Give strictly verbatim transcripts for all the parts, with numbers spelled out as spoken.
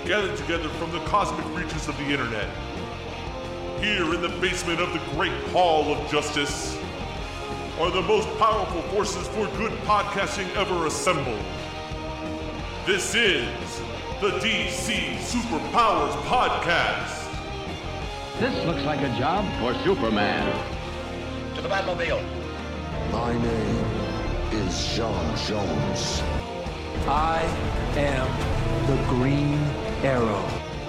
gathered together from the cosmic reaches of the internet. Here in the basement of the Great Hall of Justice are the most powerful forces for good podcasting ever assembled. This is the D C Superpowers Podcast. This looks like a job for Superman. To the Batmobile. My name is John Jones. I am the Green Arrow.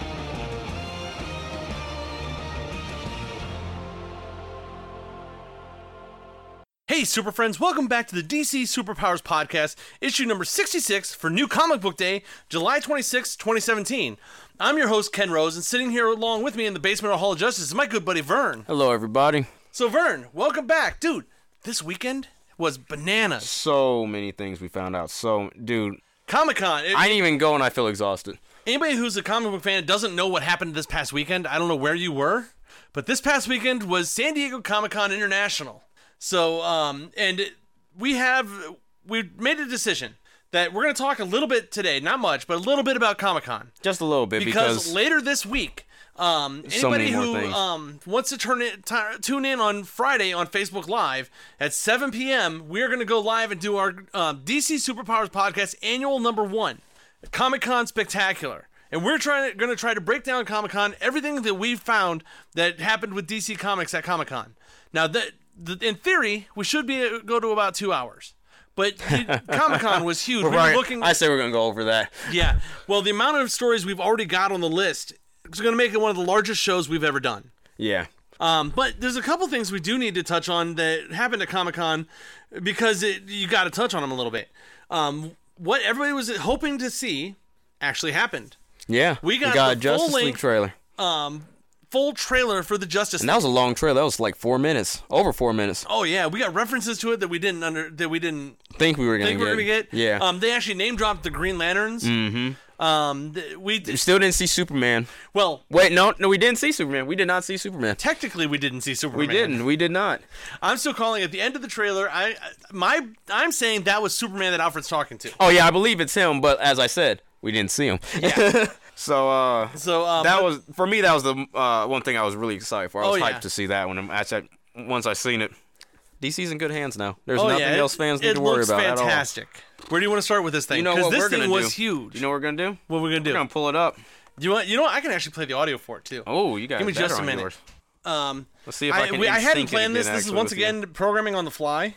Hey, Super Friends, welcome back to the D C Superpowers Podcast, issue number sixty-six for New Comic Book Day, July twenty-sixth, twenty seventeen. I'm your host, Ken Rose, and sitting here along with me in the basement of Hall of Justice is my good buddy, Vern. Hello, everybody. So, Vern, welcome back. Dude, this weekend was bananas. So many things we found out. So, dude. Comic-Con. It, I didn't even go and I feel exhausted. Anybody who's a comic book fan and doesn't know what happened this past weekend, I don't know where you were, but this past weekend was San Diego Comic-Con International. So, um, and we have, we made a decision that we're going to talk a little bit today, not much, but a little bit about Comic-Con. Just a little bit, because, because later this week, um, so anybody who things. um, wants to turn it, t- tune in on Friday on Facebook Live at seven p.m., we're going to go live and do our um, D C Superpowers Podcast annual number one, Comic-Con Spectacular. And we're trying to, going to try to break down Comic-Con, everything that we've found that happened with D C Comics at Comic-Con. Now, that, the, in theory, we should be go to about two hours. But Comic-Con was huge. We're we were right. looking. I say we're going to go over that. Yeah. Well, the amount of stories we've already got on the list is going to make it one of the largest shows we've ever done. Yeah. Um, but there's a couple things we do need to touch on that happened at Comic-Con because it, you got to touch on them a little bit. Um, what everybody was hoping to see actually happened. Yeah. We got, we got the a Justice full League length, trailer. Um, full trailer for the Justice And League. that was a long trailer. That was like four minutes. Over four minutes. Oh yeah, we got references to it that we didn't under that we didn't think we were going to think get. we were gonna get. Yeah. Um, they actually name dropped the Green Lanterns. Mm-hmm. Um, th- we We still didn't see Superman. well, Wait, no, no, we didn't see Superman. We did not see Superman. technically we didn't see Superman. We didn't. We did not. I'm still calling it the end of the trailer. I my I'm saying that was Superman that Alfred's talking to. Oh, yeah, I believe it's him, but as I said, we didn't see him. Yeah. So, uh, So um, that but- was, for me, that was the uh, one thing I was really excited for. I was Oh, hyped yeah. to see that when I said, once I seen it. D C's in good hands now. There's oh, nothing yeah, else fans it, need it to worry looks about fantastic. Where do you want to start with this thing? You know Because what this we're thing gonna was do? huge. You know what we're gonna do? What we're gonna do? We're gonna pull it up. You want? You know what? I can actually play the audio for it too. Oh, you got Give me it just better a on minute. yours. Um, Let's see if I, I, can. we, I hadn't in-sync it planned this. again, This is actually, once with you. again programming on the fly.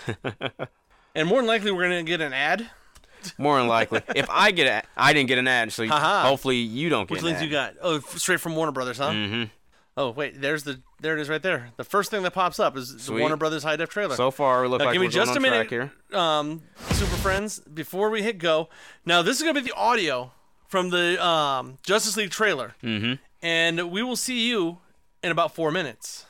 And more than likely, we're gonna get an ad. More than likely. If I get a, I didn't get an ad, so Ha-ha. hopefully you don't get Which an links ad. you got? Oh, f- straight from Warner Brothers, huh? Mm-hmm. Oh wait, there's the there it is right there. The first thing that pops up is the Sweet. Warner Brothers high def trailer. So far, we look Now, like give we're me just going a on minute, track here. um, Super Friends, before we hit go. Now, this is going to be the audio from the um, Justice League trailer. Mm-hmm. And we will see you in about four minutes.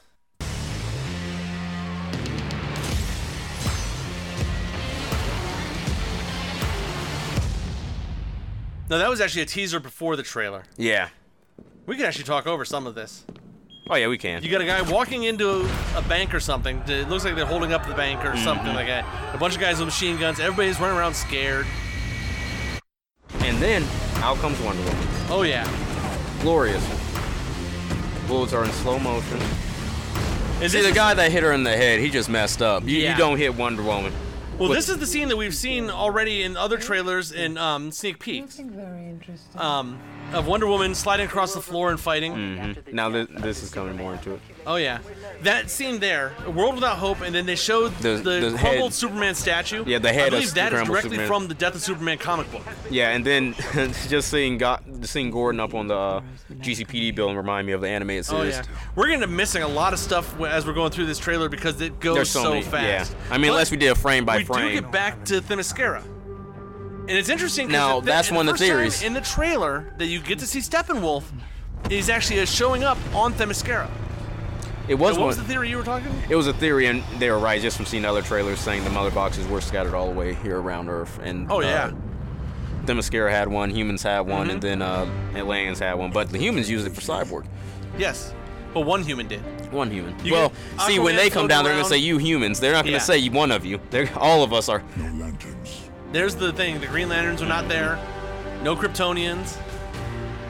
Now, that was actually a teaser before the trailer. Yeah. We can actually talk over some of this. Oh yeah, we can. You got a guy walking into a bank or something. It looks like they're holding up the bank or Mm-hmm. something like that. A bunch of guys with machine guns. Everybody's running around scared. And then out comes Wonder Woman. Oh, yeah. Glorious. Bullets are in slow motion. Is See, this the guy that hit her in the head, he just messed up. You, Yeah. you don't hit Wonder Woman. Well, But- this is the scene that we've seen already in other trailers and um, sneak peeks Very interesting. um, of Wonder Woman sliding across the floor and fighting. Mm-hmm. Now this, this is coming more into it. Oh, yeah. That scene there, A World Without Hope, and then they showed The- the, the crumbled head- Superman statue. Yeah, the head I of believe that is scrambled directly Superman. from the Death of Superman comic book. Yeah, and then just seeing got seeing Gordon up on the uh, G C P D building remind me of the animated Oh, series. yeah. We're going to be missing a lot of stuff w- as we're going through this trailer because it goes There's so, so many. fast. Yeah, I mean, But unless we did a frame by we frame. do get back to Themyscira. And it's interesting 'cause Now, the- that's and one of the first time theories. in the trailer that you get to see Steppenwolf is actually uh, showing up on Themyscira. It was So what one. was the theory you were talking? It was a theory, and they were right just from seeing other trailers saying the mother boxes were scattered all the way here around Earth. And Oh, yeah. uh, Themyscira had one, humans had one, Mhm. and then uh, Atlanteans had one. But the humans used it for Cyborg. Yes. Well, one human did. One human. You well, get see, when Aquaman they come down, floating they're gonna around. say you humans. They're not gonna Yeah. say one of you. They're all of us are. No lanterns. There's the thing. The Green Lanterns are not there. No Kryptonians.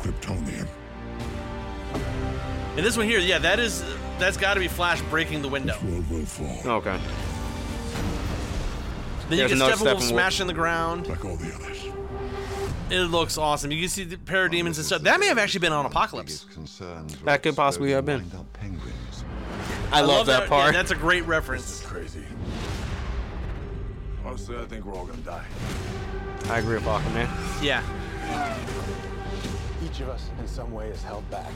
Kryptonian. And this one here, yeah, that is that's got to be Flash breaking the window. This world will fall. Okay. Then There's you another get Steppenwolf Steppenwolf. smashing the ground. Like all the others. It looks awesome. You can see the parademons and stuff. That may have actually been on Apocalypse. That could possibly have been. I, I love, that, part. Yeah, that's a great reference. Crazy. Honestly, I think we're all gonna die. I agree with Aquaman. Yeah. Each of us, in some way, is held back.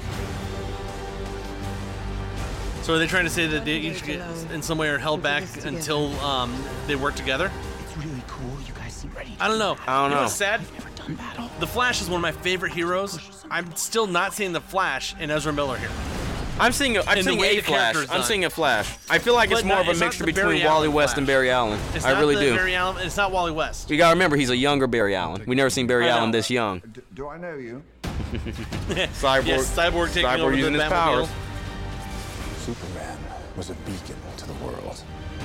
So are they trying to say that they each get, in some way are held back until um, they work together? It's really cool. You guys seem ready. I don't know. I don't You know. what's sad? The Flash is one of my favorite heroes. I'm still not seeing the Flash and Ezra Miller here. I'm seeing a, I'm And the seeing way a the Flash. character's I'm done. seeing a Flash. I feel like it's But more no, of a it's not mixture the between Barry Wally Allen West Flash. and Barry Allen. It's I not really the do. Barry Allen. It's not Wally West. We gotta remember he's a younger Barry Allen. We never seen Barry I know. Allen this young. D- do I know you? Cyborg. Yes, Cyborg taking Cyborg over using the his Batmobile. powers. Superman was a beacon to the world.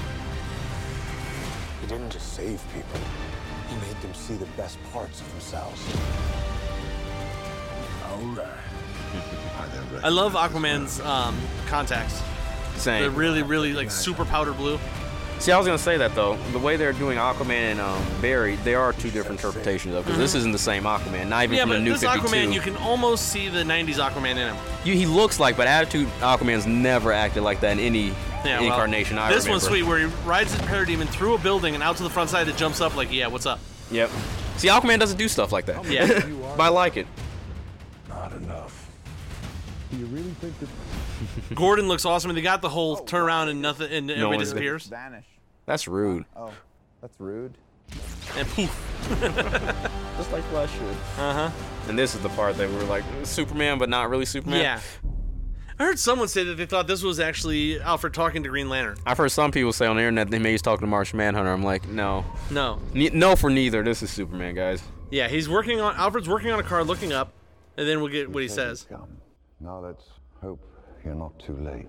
He didn't just save people. He made them see the best parts of themselves. All right. I love Aquaman's um, contacts. Same. They're really, really like super powder blue. See, I was gonna say that though. The way they're doing Aquaman and um, Barry, there are two different interpretations of. Because this isn't the same Aquaman. Not even Yeah, from but the new this fifty-two. Aquaman, you can almost see the nineties Aquaman in him. You- he looks like, but Attitude Aquaman's never acted like that in any Yeah, well, incarnation I This remember. one's sweet, where he rides his parademon through a building and out to the front side that jumps up like, yeah, what's up? Yep. See, Aquaman doesn't do stuff like that. Yeah. But I like it. Not enough. Gordon looks awesome, and they got the whole turn around and nothing, and everybody one's- disappears. Vanish. That's rude. Oh, that's rude. And poof. Just like Flash should. Uh huh. And this is the part that we're like Superman, but not really Superman. Yeah. I heard someone say that they thought this was actually Alfred talking to Green Lantern. I've heard some people say on the internet they may he's talking to Martian Manhunter. I'm like, no, No. ne- no for neither. This is Superman, guys. Yeah, he's working on. Alfred's working on a card, looking up, and then we'll get what he says. Come. Now let's hope you're not too late.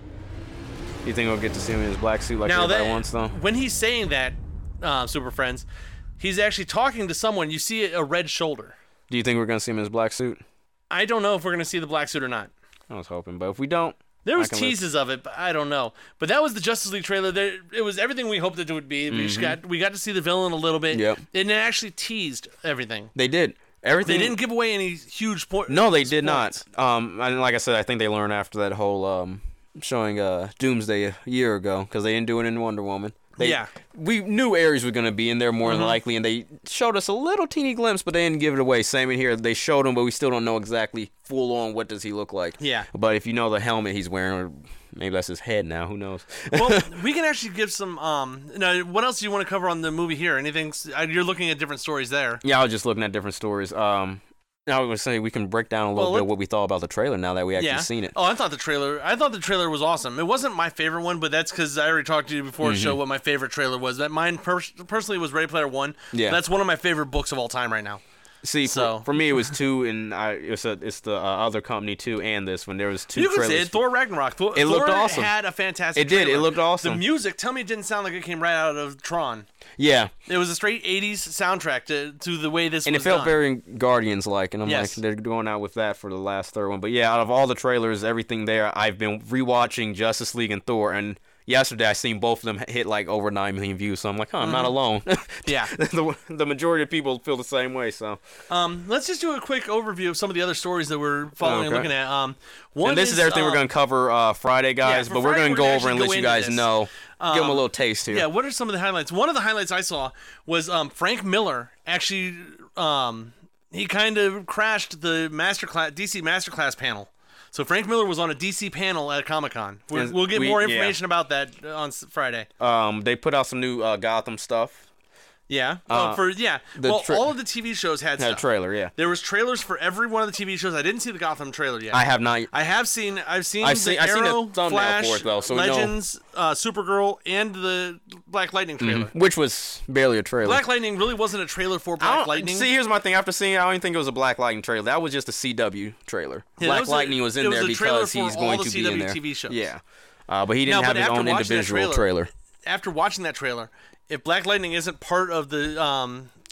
You think we'll get to see him in his black suit like Now everybody that wants, though? when he's saying that, uh, Super Friends, he's actually talking to someone. You see a red shoulder. Do you think we're gonna see him in his black suit? I don't know if we're gonna see the black suit or not. I was hoping, but if we don't, There was I can live. teases of it, but I don't know. But that was the Justice League trailer. There, it was everything we hoped it would be. We just got we got to see the villain a little bit. Mm-hmm. Yep. And it actually teased everything. They did everything. They didn't give away any huge point. No, they did not. Um, and like I said, I think they learned after that whole um showing uh Doomsday a year ago because they didn't do it in Wonder Woman. They, Yeah. We knew Ares was gonna be in there more than likely, and they showed us a little teeny glimpse, but they didn't give it away. Same in here, they showed him, but we still don't know exactly full on what does he look like. Yeah. But if you know the helmet he's wearing, or maybe that's his head now. Who knows? Well, we can actually give some. Um, now, what else do you want to cover on the movie here? Anything? uh, You're looking at different stories there. Yeah, I was just looking at different stories. Um, I was gonna say we can break down a little Well, bit let- what we thought about the trailer now that we actually Yeah. seen it. Oh, I thought the trailer. I thought the trailer was awesome. It wasn't my favorite one, but that's because I already talked to you before the show Mm-hmm. what my favorite trailer was. That mine pers- personally was Ready Player One. Yeah. That's one of my favorite books of all time right now. See, So- for, for me it was two, and I it's a, it's the uh, other company too, and this one there was two You can trailers. say it. Thor Ragnarok. Thor, It looked Thor awesome. had a fantastic. It did. It trailer. looked awesome. The music. Tell me, it didn't sound like it came right out of Tron. Yeah, It was a straight eighties soundtrack to to the way this and it was felt done. very Guardians like, and I'm Yes. like they're going out with that for the last third one. But yeah, out of all the trailers, everything there, I've been rewatching Justice League and Thor, and yesterday I seen both of them hit like over nine million views. So I'm like, huh, I'm not alone. Yeah. the, the majority of people feel the same way. So Um, let's just do a quick overview of some of the other stories that we're following and Okay. looking at. Um, one and this is, everything um, we're going to cover uh, Friday, guys. for but we're Friday, going to we're go gonna over and actually let go you into guys this. know. Give them a Um, little taste here. Yeah, what are some of the highlights? One of the highlights I saw was um, Frank Miller actually um, he kind of crashed the masterclass D C Masterclass panel. So Frank Miller was on a D C panel at Comic Con. And We'll get we- more yeah. information about that on s- Friday. Um, they put out some new uh, Gotham stuff. Yeah. Uh, oh, for yeah. the Well, tra- all of the T V shows had, Had a stuff. trailer, yeah. There was trailers for every one of the T V shows. I didn't see the Gotham trailer yet. I have not. I have seen. I've seen I've the seen- I've seen the Arrow, thumbnail Flash, for it, though, so we know- Legends, uh, Supergirl, and the Black Lightning trailer. Which was barely a trailer. Black Lightning really wasn't a trailer for I Black don't- Lightning. See, here's my thing. After seeing it, I don't even think it was a Black Lightning trailer. That was just a C W trailer. Yeah, that Black was a- Lightning was in it was there a trailer because for he's all going the to C be W in there. T V shows. Yeah. Uh, but he didn't Now, have but his after own watching that individual trailer- trailer. After watching that trailer, if Black Lightning isn't part of the um,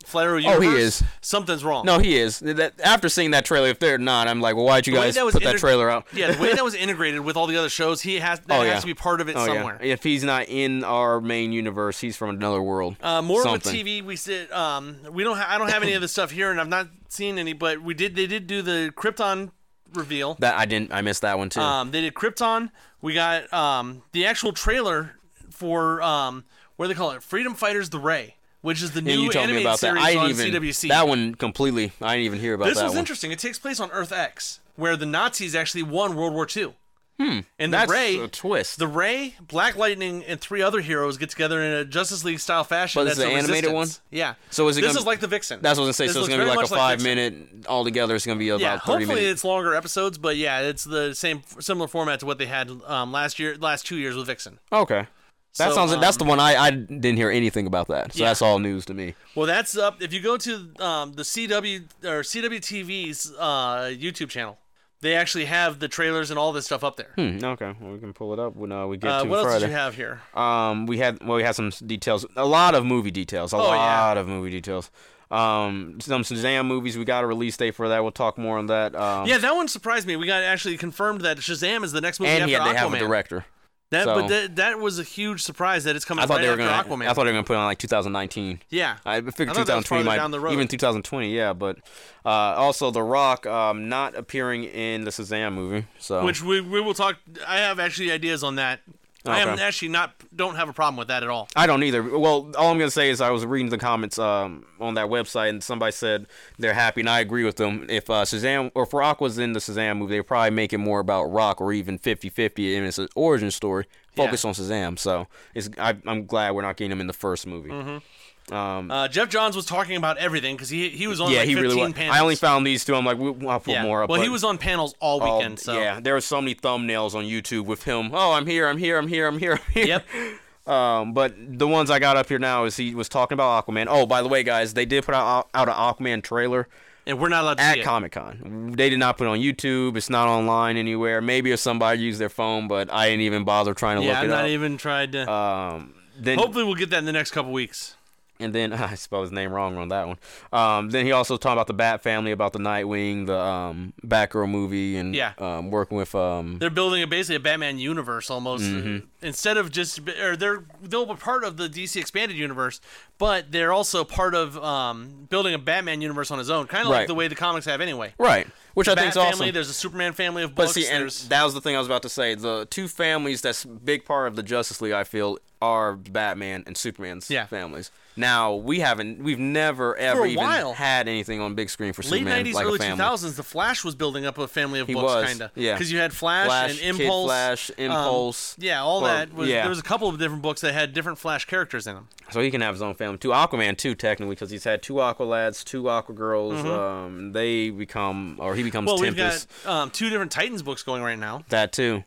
Flair Oh, universe, he is. something's wrong. No, he is. That, after seeing that trailer, if they're not, I'm like, well, why'd you The way guys that was put that integ- trailer out? Yeah, the way that was integrated with all the other shows, he has that Oh, has yeah. to be part of it Oh, somewhere. yeah. If he's not in our main universe, he's from another world. Uh, more Something. with T V, we said um, we don't. Ha- I don't have any of this stuff here, and I've not seen any. But we did. They did do the Krypton reveal. That I didn't. I missed that one too. Um, they did Krypton. We got um, the actual trailer for um, what do they call it? Freedom Fighters: The Ray, which is the Yeah, new you told me animated about that. series I didn't on even C W C. that one completely. I didn't even hear about This that was one. interesting. It takes place on Earth X, where the Nazis actually won World War Two. Hmm. And the That's Ray, a twist. The Ray, Black Lightning, and three other heroes get together in a Justice League style fashion. But that's it's the a animated resistance. one? Yeah. So is it This gonna, is like the Vixen. That's what I was gonna say. This So it's looks gonna be very like a much five Vixen. minute altogether. It's gonna be about Yeah, thirty hopefully minutes. it's longer episodes, but yeah, it's the same similar format to what they had um, last year, last two years with Vixen. Okay. That So, sounds. um, that's the one I, I didn't hear anything about that. So Yeah. that's all news to me. Well, that's up. If you go to um, the C W or C W T V's uh, YouTube channel, they actually have the trailers and all this stuff up there. Hmm. Okay. Well, we can pull it up when uh, we get Uh, to what else Friday. did you have here? Um, we had well, we had some details. A lot of movie details. A Oh, yeah. lot of movie details. Um, some Shazam movies. We got a release date for that. We'll talk more on that. Um, Yeah, that one surprised me. We got actually confirmed that Shazam is the next movie and after he had, they have a Aquaman. director. That, so- but that, that was a huge surprise that it's coming I thought right they were after gonna. Aquaman. I thought they were gonna put it on like two thousand nineteen. Yeah. I figured I thought that was twenty twenty farther might down the road. even two thousand twenty. Yeah, but uh, also The Rock um, not appearing in the Shazam movie. So Which we we will talk. I have actually ideas on that. I am Okay. actually not don't have a problem with that at all. I don't either. Well, all I'm gonna say is I was reading the comments um, on that website, and somebody said they're happy, and I agree with them. If uh, Shazam or if Rock was in the Shazam movie, they'd probably make it more about Rock, or even fifty-fifty, and it's an origin story focused Yeah. on Shazam. So it's I, I'm glad we're not getting him in the first movie. Mm-hmm. Um, Uh, Jeff Johns was talking about everything because he he was on yeah, like he fifteen really was. panels. I only found these two. I'm like, we, I'll put yeah. more up. Well, he but- was on panels all Oh, weekend. So yeah, there were so many thumbnails on YouTube with him. Oh, I'm here, I'm here, I'm here, I'm here, I'm here. Yep. Um, but the ones I got up here now is he was talking about Aquaman. Oh, by the way, guys, they did put out, out an Aquaman trailer and we're not allowed to at see it. Comic Con. They did not put it on YouTube. It's not online anywhere. Maybe if somebody used their phone, but I didn't even bother trying to Yeah, look I've it not up. even tried to. Um, then Hopefully, we'll get that in the next couple weeks. And then I spelled his name wrong on that one. Um, then he also talked about the Bat Family, about the Nightwing, the um, Batgirl movie, and Yeah. um, working with um, They're building a, basically a Batman universe almost. Mhm. Instead of just, or they're they'll be part of the D C expanded universe, but they're also part of um, building a Batman universe on his own, kind of like Right. the way the comics have anyway. right, which I Bat think is family, awesome. There's a Superman family of But books. see, and there's, that was the thing I was about to say. The two families that's a big part of the Justice League, I feel, are Batman and Superman's Yeah. families. Now we haven't, we've never ever a even while. had anything on big screen for late Superman nineties, like early a family. two thousands, the Flash was building up a family of He books, was, kind of. yeah. Because you had Flash, Flash, and Kid Impulse. Flash, um, Impulse. yeah, all Well, that. Was, yeah. There was a couple of different books that had different Flash characters in them. So he can have his own family too. Aquaman too, technically, because he's had two Aqua lads, two Aqua girls. Mhm. Um, they become, or he becomes Well, Tempest. we've got um, two different Titans books going right now. That too.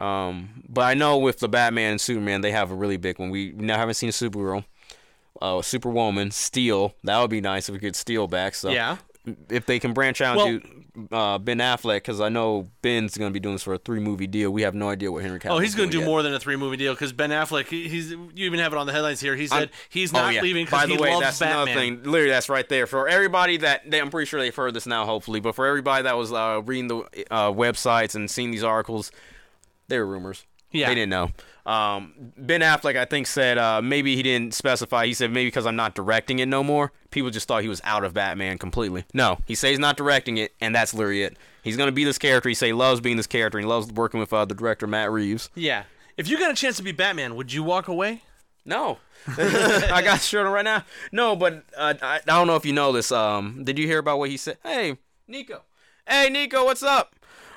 Um, but I know with the Batman and Superman, they have a really big one. We now haven't seen Supergirl, uh, Superwoman, Steel. That would be nice if we could Steel back. So Yeah. if they can branch out Well- to uh, Ben Affleck, because I know Ben's going to be doing this for a three movie deal. We have no idea what Henry Cavill. Oh, he's going to do yet. more than a three movie deal because Ben Affleck. He, he's you even have it on the headlines here. He said I'm- he's oh, not yeah. leaving By because the he way, loves that's Batman. another thing. Literally, that's right there for everybody that they, I'm pretty sure they've heard this now, hopefully. But for everybody that was uh, reading the uh, websites and seeing these articles, they were rumors. Yeah. They didn't know. Um, Ben Affleck, I think, said uh, maybe he didn't specify. He said maybe because I'm not directing it no more. People just thought he was out of Batman completely. No, he says he's not directing it, and that's literally it. He's gonna be this character. He say he loves being this character. And he loves working with uh, the director Matt Reeves. Yeah. If you got a chance to be Batman, would you walk away? No. I got shirt on right now. No, but uh, I, I don't know if you know this. Um, did you hear about what he said? Hey, Nico. Hey, Nico, what's up?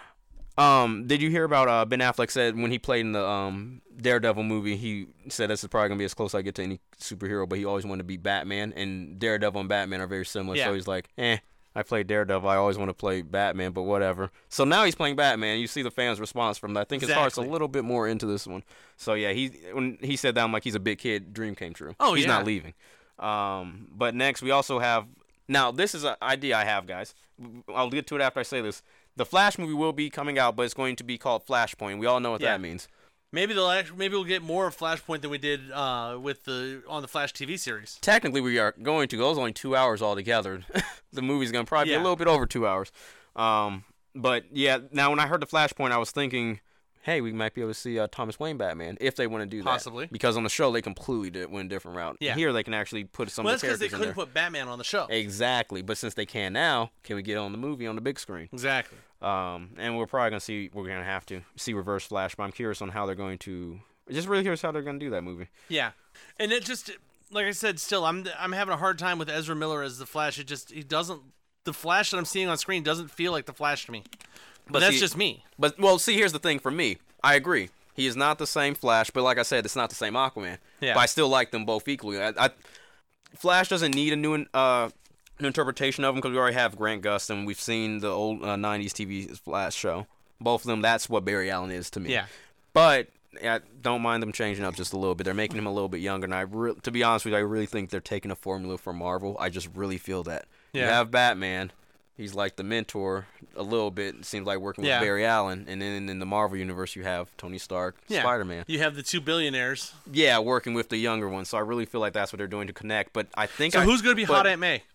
Um, did you hear about uh, Ben Affleck said when he played in the um, Daredevil movie, he said this is probably gonna be as close I get to any superhero, but he always wanted to be Batman, and Daredevil and Batman are very similar. Yeah. So he's like, eh, I played Daredevil. I always want to play Batman, but whatever. So now he's playing Batman. You see the fans' response from that. I think his heart's a Exactly. little bit more into this one. So yeah, he when he said that, I'm like, he's a big kid. Dream came true. Oh, he's yeah. not leaving. Um, but next we also have. Now this is an idea I have, guys. I'll get to it after I say this. The Flash movie will be coming out, but it's going to be called Flashpoint. We all know what Yeah. that means. Maybe they'll actually, maybe we'll get more of Flashpoint than we did uh, with the on the Flash T V series. Technically, we are going to go. It's only two hours altogether. The movie's going to probably Yeah. be a little bit over two hours. Um, but, yeah, now when I heard the Flashpoint, I was thinking, hey, we might be able to see uh, Thomas Wayne Batman if they want to do that. Possibly. Because on the show, they completely did, went a different route. Yeah. Here, they can actually put some Well, of that's the because they characters in couldn't there. put Batman on the show. Exactly. But since they can now, can we get on the movie on the big screen? Exactly. Um, and we're probably going to see, we're going to have to see Reverse Flash, but I'm curious on how they're going to, just really curious how they're going to do that movie. Yeah, and it just, like I said, still, I'm I'm having a hard time with Ezra Miller as the Flash. It just, he doesn't, the Flash that I'm seeing on screen doesn't feel like the Flash to me. But, But that's see- just me. But, well, see, here's the thing for me. I agree. He is not the same Flash, but like I said, it's not the same Aquaman. Yeah. But I still like them both equally. I, I, Flash doesn't need a new uh, new interpretation of him because we already have Grant Gustin. We've seen the old uh, nineties T V Flash show. Both of them, that's what Barry Allen is to me. Yeah. But I don't mind them changing up just a little bit. They're making him a little bit younger, and I re- to be honest with you, I really think they're taking a formula from Marvel. I just really feel that. You Yeah. have Batman. He's like the mentor a little bit. It seems like working Yeah. with Barry Allen. And then in the Marvel universe, you have Tony Stark, Yeah. Spider-Man. You have the two billionaires. Yeah, working with the younger one. So I really feel like that's what they're doing to connect. But I think So I, who's going to be but Hot Aunt May?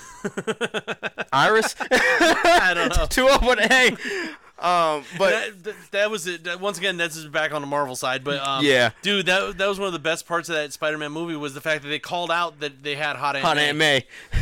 Iris? I don't know. Two of what? Hey. Um, but that, that, that was it. That- Once again, that's just back on the Marvel side. But um, Yeah. dude, that that was one of the best parts of that Spider-Man movie was the fact that they called out that they had Hot Aunt Hot May. Aunt May.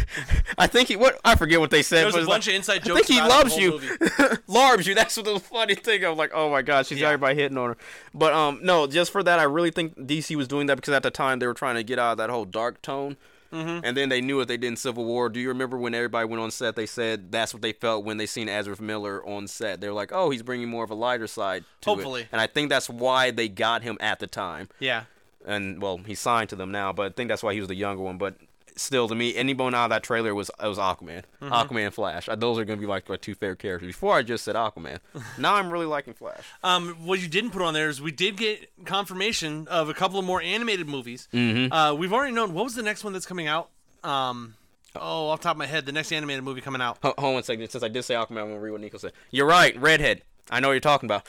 I think he. What I forget what they said. There was but a it's bunch like, of inside I jokes think he about it loves the you. whole movie. Loves you. That's what the funny thing. I'm like, oh my gosh, she's Yeah. everybody hitting on her. But um, no, just for that, I really think D C was doing that because at the time they were trying to get out of that whole dark tone. Mm-hmm. And then they knew what they did in Civil War. Do you remember when everybody went on set? They said that's what they felt when they seen Ezra Miller on set. They were like, "Oh, he's bringing more of a lighter side to Hopefully. it." And I think that's why they got him at the time. Yeah. And well, he's signed to them now, but I think that's why he was the younger one. But still, to me, anyone out of that trailer was it was Aquaman, Mhm. Aquaman, Flash. Uh, Those are gonna be like my two favorite characters. Before I just said Aquaman. Now I'm really liking Flash. Um, what you didn't put on there is we did get confirmation of a couple of more animated movies. Mhm. Uh, we've already known what was the next one that's coming out. Um, oh, off the top of my head, the next animated movie coming out. Hold on one second. Since I did say Aquaman, I'm gonna read what Nico said. You're right, redhead. I know what you're talking about.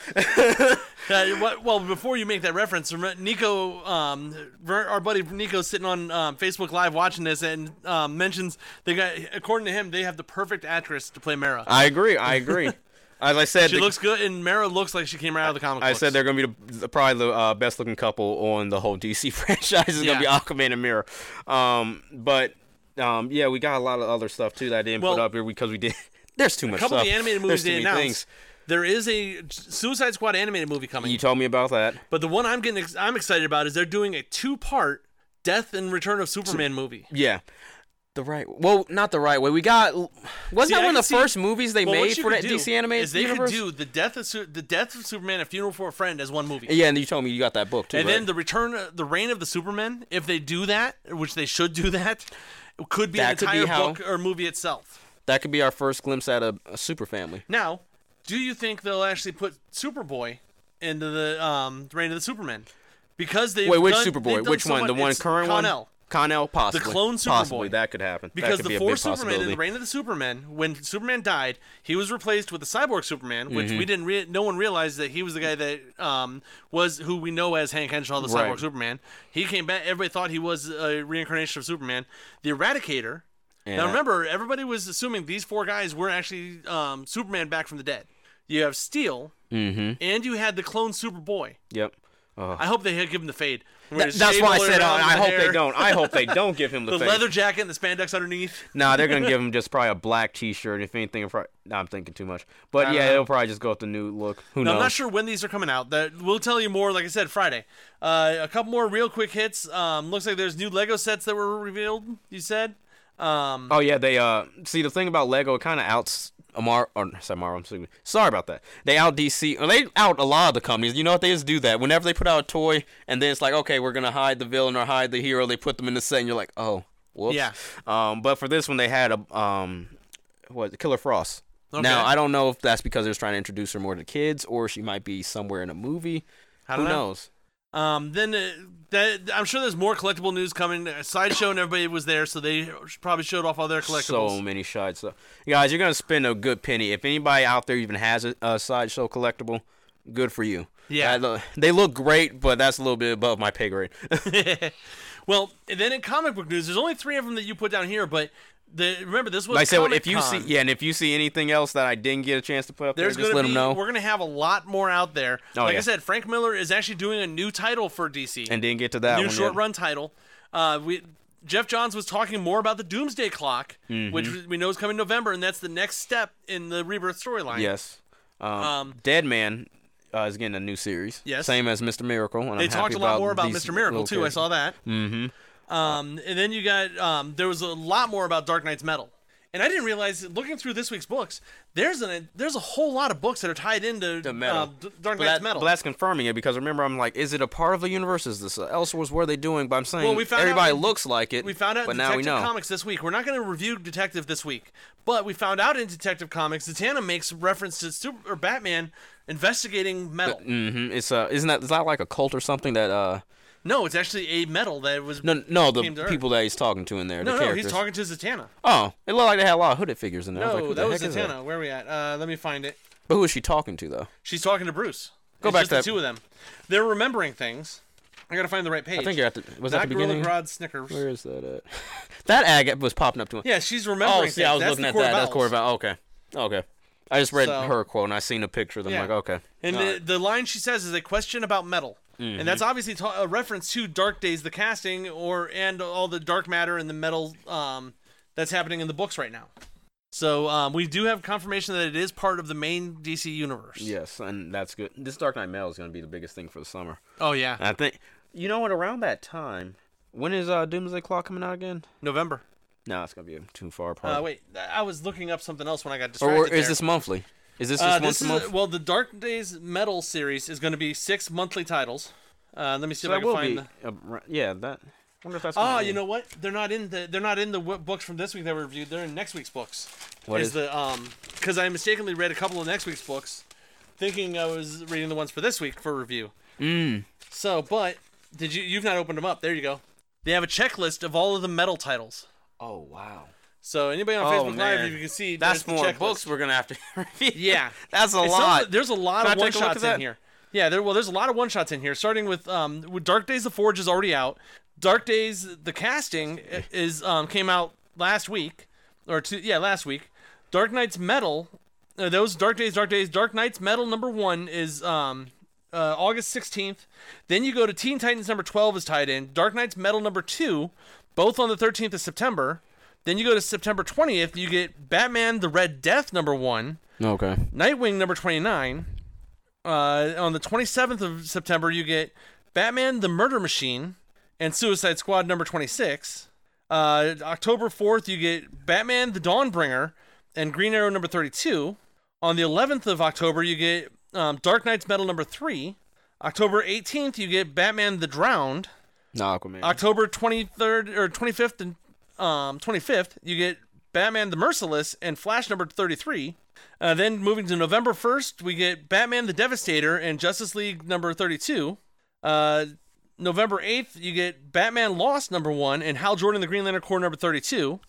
Uh, what, well, before you make that reference, rem- Nico, um, our buddy Nico's sitting on um, Facebook Live watching this and um, mentions they got, according to him, they have the perfect actress to play Mara. I agree. I agree. As I said, She the- looks good, and Mara looks like she came right out of the comic I books. said they're gonna be the, the probably the uh, best looking couple on the whole D C franchise. Is gonna be Yeah. Aquaman and Mira. Um, but um, yeah, we got a lot of other stuff too that I didn't put Well, up here because we did. There's too a much couple stuff. of the animated There's movies too they many announced. things. There is a Suicide Squad animated movie coming. You told me about that. But the one I'm getting, ex- I'm excited about is they're doing a two-part Death and Return of Superman movie. Yeah. The right, well, not the right way. We got. Wasn't See, that I one can of the see- first movies they well, what made you for could that do D C animated is they universe? could do the death of Su- the Death of Superman and Funeral for a Friend as one movie. Yeah, and you told me you got that book too. And right? then the return, the reign of the Superman. If they do that, which they should do that, it could be That an could be entire how- book or movie itself. that could be our first glimpse at a, a super family. Now, do you think they'll actually put Superboy into the um, reign of the Superman? Because they Wait, which done, Superboy? they've done Which so one? much- The one it's current Connell. one? Connell, possibly. The clone Superboy. Possibly, that could happen. That Because could the be a four big Supermen in possibility. the Reign of the Supermen, when Superman died, he was replaced with the Cyborg Superman, which Mhm. we didn't. Re- no one realized that he was the guy that um, was who we know as Hank Henshaw, the Right. Cyborg Superman. He came back. Everybody thought he was a reincarnation of Superman. The Eradicator. Yeah. Now remember, everybody was assuming these four guys were actually um, Superman back from the dead. You have Steel, Mm-hmm. and you had the clone Superboy. Yep. Uh, I hope they give him the fade. Where Th- he's that's why I shaving said all uh, around I the hope hair. they don't. I hope they don't give him the, The face. leather jacket and the spandex underneath. Nah, they're gonna give him just probably a black T-shirt. If anything, if I, nah, I'm thinking too much. But I yeah, don't know. it'll probably just go with the new look. Who Now, knows? I'm not sure when these are coming out. That we'll tell you more. Like I said, Friday. Uh, a couple more real quick hits. Um, looks like there's new Lego sets that were revealed. You said. Um, Oh yeah, they uh see the thing about Lego, it kind of outs Amar or sorry, Amaro, I'm sorry. sorry about that. They out D C, or they out a lot of the companies. You know what they just do that whenever they put out a toy, and then it's like, okay, we're gonna hide the villain or hide the hero. They put them in the set, and you're like, oh, whoops. Yeah. Um, but for this one, they had a um, what Killer Frost. Okay. Now I don't know if that's because they're trying to introduce her more to kids, or she might be somewhere in a movie. I Who don't know. knows? Um, then uh, that I'm sure there's more collectible news coming. Uh, Sideshow and everybody was there, so they probably showed off all their collectibles. So many shots. So, guys, you're gonna spend a good penny. If anybody out there even has a, a Sideshow collectible, good for you. Yeah. I, they look great, but that's a little bit above my pay grade. Well, and then in comic book news, there's only three of them that you put down here, but the remember this was like I said, Comic if you see, Con. yeah, and if you see anything else that I didn't get a chance to put up There's there, just gonna let be, them know. We're gonna have a lot more out there. Oh, like yeah. I said, Frank Miller is actually doing a new title for D C. And didn't get to that new one short yet. run title. Uh, we Jeff Johns was talking more about the Doomsday Clock, Mhm. which we know is coming in November, and that's the next step in the Rebirth storyline. Yes. Um, Um, Dead Man uh, is getting a new series. Yes. Same as Mister Miracle. And They I'm talked happy a lot more about these Mister Miracle little too. I saw that. Mm-hmm. Um, and then you got um, there was a lot more about Dark Knight's Metal, and I didn't realize looking through this week's books, there's a there's a whole lot of books that are tied into The metal. Uh, D- Dark But, Knight's that, Metal. but that's confirming it because remember, I'm like, is it a part of the universe? Is this uh, Elseworlds? What are they doing? But I'm saying Well, we found everybody out in- looks like it. We found out but in now Detective we know. Comics this week. We're not going to review Detective this week, but we found out in Detective Comics, Zatanna makes reference to Super or Batman investigating metal. Mm-hmm. It's uh, isn't that is that like a cult or something that uh? No, it's actually a metal that was. No, no, the came to Earth. people that he's talking to in there. No, the no, characters. he's talking to Zatanna. Oh, it looked like they had a lot of hooded figures in there. I was No, like, who that the was heck is that? Zatanna. Where are we at? Uh, let me find it. But who is she talking to though? She's talking to Bruce. Go It's back just to the that- two of them. They're remembering things. I gotta find the right page. I think you're at the was that Not the beginning? Gorilla Grodd Snickers. Where is that at? That ad was popping up to him. Yeah, she's remembering Oh, things. see, I was That's looking the at that. That's Corvallis. Corval. Okay, okay. I just read So- her quote and I seen a picture of them. Yeah. Like, okay. And All the, right. the line she says is a question about metal. Mhm. And that's obviously ta- a reference to Dark Days, the casting, or and all the dark matter and the metal um, that's happening in the books right now. So um, we do have confirmation that it is part of the main D C universe. Yes, and that's good. This Dark Knight Metal is going to be the biggest thing for the summer. Oh yeah, And I think you know what? Around that time, when is uh, Doomsday Clock coming out again? November. No, it's going to be too far apart. Uh, wait, I was looking up something else when I got distracted. or, or is there. this monthly? Is this just Uh, once this a is month? well, the Dark Days Metal series is going to be six monthly titles. Uh, let me see So if I that can will find. be. The... uh, ra- yeah, that. I wonder if that's. Oh, gonna be- you know what? They're not in the they're not in the w- books from this week that were reviewed. They're in next week's books. What is is- the um? Because I mistakenly read a couple of next week's books, thinking I was reading the ones for this week for review. Mm. So, but did you? You've not opened them up. There you go. They have a checklist of all of the metal titles. Oh wow. So anybody on Oh, Facebook man. Live, if you can see, That's there's the more checklist. books we're gonna have to review. Yeah, that's a And some lot. of the- there's a lot Can of I one take a look shots at that? in here. Yeah, there. Well, there's a lot of one shots in here. Starting with um, with Dark Days: The Forge is already out. Dark Days: The Casting is um came out last week, or two, yeah, last week. Dark Knight's Metal, uh, those Dark Days, Dark Days, Dark Knight's Metal number one is um uh, August sixteenth. Then you go to Teen Titans number twelve is tied in. Dark Knight's Metal number two, both on the thirteenth of September. Then you go to September twentieth, you get Batman: The Red Death number one. Okay. Nightwing number twenty-nine. Uh, on the twenty-seventh of September, you get Batman: The Murder Machine and Suicide Squad number twenty-six. Uh, October fourth, you get Batman: The Dawnbringer and Green Arrow number thirty-two. On the eleventh of October, you get um, Dark Knight's Metal number three. October eighteenth, you get Batman: The Drowned. No, Aquaman. October twenty-third or twenty-fifth and um, twenty-fifth, you get Batman: The Merciless and Flash number thirty-three. Uh, then moving to November first, we get Batman: The Devastator and Justice League number thirty-two. Uh, November eighth, you get Batman Lost number one and Hal Jordan: The Green Lantern Corps number thirty-two.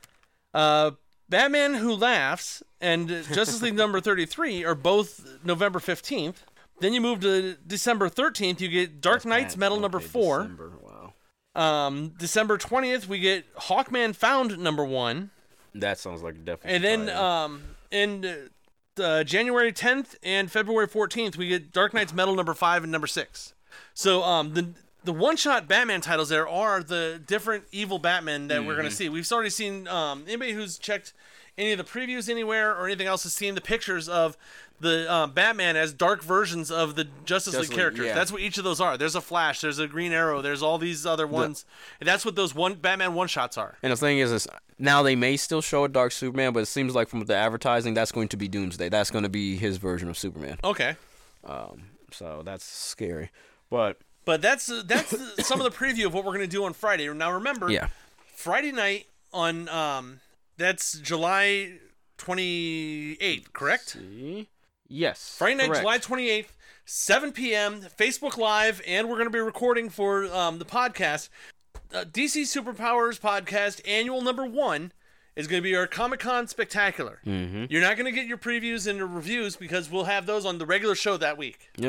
Uh, Batman Who Laughs and Justice League number thirty-three are both November fifteenth. Then you move to December thirteenth, you get Dark Knight's Metal number four. December, wow. Um, December twentieth, we get Hawkman Found number one. That sounds like definitely. And then um, in uh, January tenth and February fourteenth, we get Dark Knight's Metal number five and number six. So um, the the one-shot Batman titles there are the different evil Batman that we're going to see. We've already seen, um, anybody who's checked any of the previews anywhere or anything else has seen the pictures of the uh, Batman as dark versions of the Justice, Justice League League, characters. yeah. That's what each of those are. There's a Flash, there's a Green Arrow, there's all these other ones. And that's what those one Batman one-shots are. And the thing is, is, now they may still show a Dark Superman, but it seems like from the advertising, that's going to be Doomsday. That's going to be his version of Superman. Okay. Um, so that's scary. But But that's uh, that's uh, some of the preview of what we're going to do on Friday. Now remember, yeah, Friday night on um, that's July twenty-eighth, correct? See? Yes. Friday night, correct. July twenty-eighth, seven p.m. Facebook Live, and we're going to be recording for um, the podcast. Uh, D C Superpowers Podcast Annual Number One is going to be our Comic-Con Spectacular. Mm-hmm. You're not going to get your previews and your reviews because we'll have those on the regular show that week. Yep.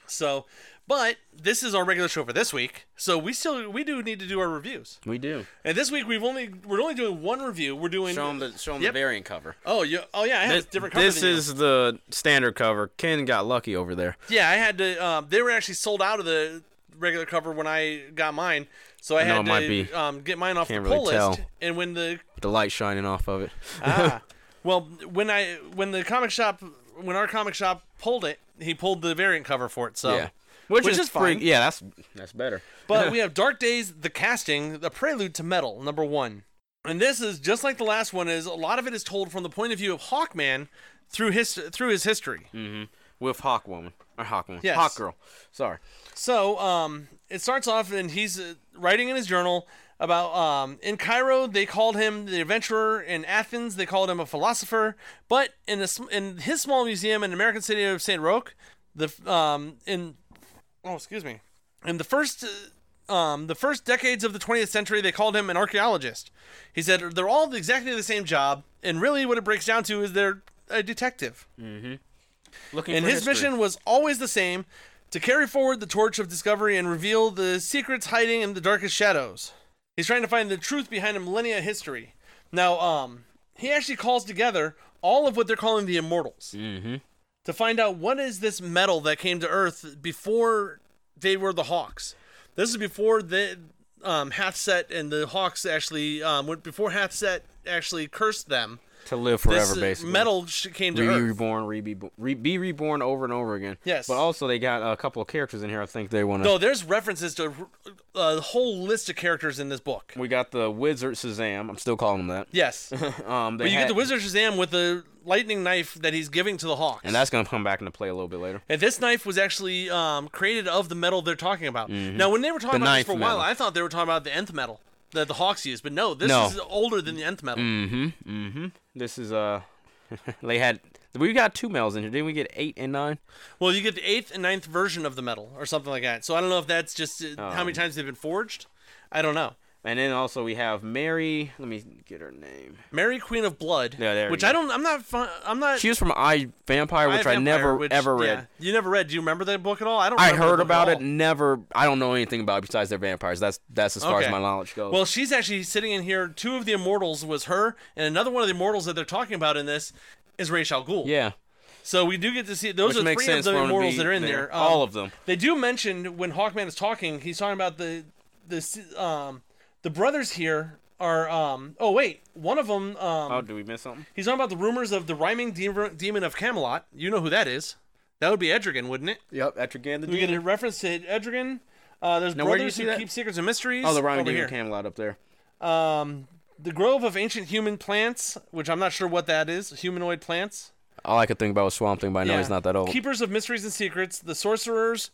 So, but this is our regular show for this week. So we still we do need to do our reviews. We do. And this week we've only we're only doing one review. We're doing Show them the show 'em Yep. the variant cover. Oh, you oh yeah, I have This, a different cover. this than you. is the standard cover. Ken got lucky over there. Yeah, I had to. Um, they were actually sold out of the regular cover when I got mine, so I, I know had it to might be. Um, get mine off Can't the pull really list. tell. And when the The light shining off of it. ah, well, when I when the comic shop when our comic shop pulled it, he pulled the variant cover for it. So yeah. Which, which is, is fine. pretty- yeah, that's that's better. But we have Dark Days, the casting, the prelude to Metal, number one. And this is just like the last one. Is a lot of it is told from the point of view of Hawkman through his through his history. Mm-hmm. With Hawkwoman or Hawkwoman, Yes. Hawkgirl. Sorry. So um, it starts off, and he's uh, writing in his journal about um, in Cairo they called him the adventurer. In Athens they called him a philosopher. But in a, sm- in his small museum in the American city of Saint Roch, the um, in oh excuse me, in the first. Uh, Um, the first decades of the twentieth century, they called him an archaeologist. He said they're all exactly the same job, and really what it breaks down to is they're a detective. Mm-hmm. Looking And for his history. mission was always the same, to carry forward the torch of discovery and reveal the secrets hiding in the darkest shadows. He's trying to find the truth behind a millennia history. Now, um, he actually calls together all of what they're calling the Immortals Mm-hmm. to find out what is this metal that came to Earth before they were the Hawks. This is before the um, Hathset and the Hawks actually, um, went- before Hathset actually cursed them. To live forever, This uh, basically. metal sh- came to Re- Earth. reborn, re- be, re- be reborn over and over again. Yes. But also they got a couple of characters in here. I think they want to. No, there's references to uh, a whole list of characters in this book. We got the Wizard Shazam. I'm still calling him that. Yes. um, they But you had- get the Wizard Shazam with the lightning knife that he's giving to the Hawks. and that's gonna come back into play a little bit later. And this knife was actually um, created of the metal they're talking about. Mhm. Now, when they were talking The about this for a ninth while, metal. I thought they were talking about the nth metal that the Hawks used. But no, this No. is older than the nth metal. Mm-hmm. Mm-hmm. This is uh, they had we got two metals in here. Didn't we get eight and nine? Well, you get the eighth and ninth version of the metal or something like that. So I don't know if that's just uh, how many Um, times they've been forged. I don't know. And then also we have Mary. Let me get her name. Mary Queen of Blood. Yeah, there we Which go. I don't. I'm not. Fun, I'm not. She was from I Vampire, which I, Vampire, never which- ever read. yeah. You never read. Do you remember that book at all? I don't. I remember the heard book about at it. all. Never. I don't know anything about it besides they're vampires. That's that's as far Okay. as my knowledge goes. Well, she's actually sitting in here. Two of the Immortals was her, and another one of the Immortals that they're talking about in this is Ra's al Ghul. yeah. So we do get to see those Which are makes three of sense the for 'em to Immortals be that are in there. there. All of them. They do mention when Hawkman is talking, he's talking about the the um the brothers here are um oh wait one of them um Oh, did we miss something? he's talking about the rumors of the rhyming de- demon of Camelot. You know who that is? That would be Etrigan, wouldn't it? Yep, Etrigan the We get a reference to Etrigan. Uh, there's Now, where do you brothers see who that? keep secrets and mysteries. Oh, the Rhyming over Demon here. of Camelot up there. Um, the grove of ancient human plants, which I'm not sure what that is. Humanoid plants. All I could think about was Swamp Thing, but I know Yeah. he's not that old. Keepers of mysteries and secrets. The sorcerers.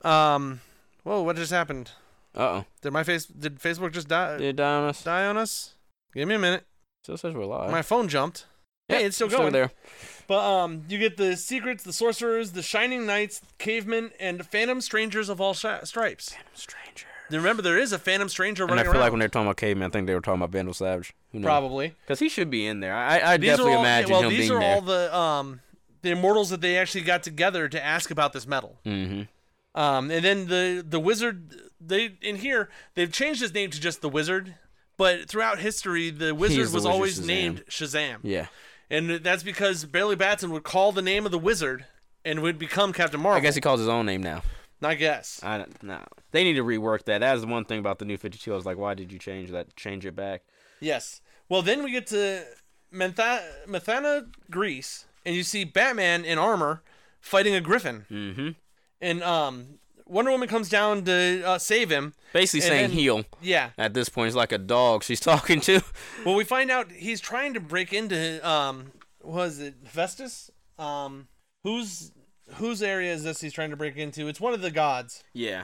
Um, whoa, what just happened? Uh oh. Did my face? Did Facebook just die? Did it die on us? Die on us? Give me a minute. Still says we're live. My phone jumped. Yep, Hey, it's still we're going. there. But um, you get the secrets, the sorcerers, the shining knights, cavemen, and phantom strangers of all sh- stripes. Phantom Stranger. Now, remember, there is a phantom stranger And I running feel around. like when they're talking about Caveman, I think they were talking about Vandal Savage. Who knows? Probably. Because he should be in there. I, I These definitely are all, imagine well, him these being are there. all the um, the immortals that they actually got together to ask about this metal. Mm-hmm. Um, and then the the wizard, they in here they've changed his name to just the Wizard, but throughout history the Wizard is the was Wizard always Shazam. named Shazam. Yeah. And that's because Barry Batson would call the name of the Wizard and would become Captain Marvel. I guess he calls his own name now. I guess. I don't no. They need to rework that. That is the one thing about the new fifty-two. I was like, why did you change that? Change it back. Yes. Well, then we get to Mentha- Methana, Greece, and you see Batman in armor fighting a griffin. Mm-hmm. And um, Wonder Woman comes down to uh, save him. Basically And saying then- heal. Yeah. At this point, it's like a dog she's talking to. Well, we find out he's trying to break into um, what was it Hephaestus? Um, whose whose area is this? He's trying to break into. It's one of the gods. Yeah.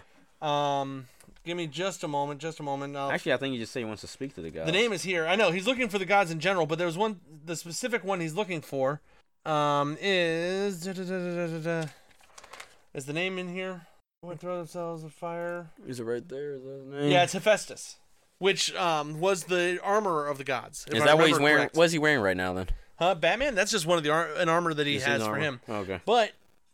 Um, give me just a moment. Just a moment. I'll... Actually, I think he just said he wants to speak to the guy. The name is here. I know he's looking for the gods in general, but there was one. The specific one he's looking for um, is da, da, da, da, da, da. Is the name in here? Would throw themselves with fire. Is it right there? Is that his name? Yeah, it's Hephaestus, which um, was the armor of the gods. if Is I that what he's remember wearing? correct. What is he wearing right now then? Huh? Batman? That's just one of the ar- an armor that he Just has his for armor. him. Okay. But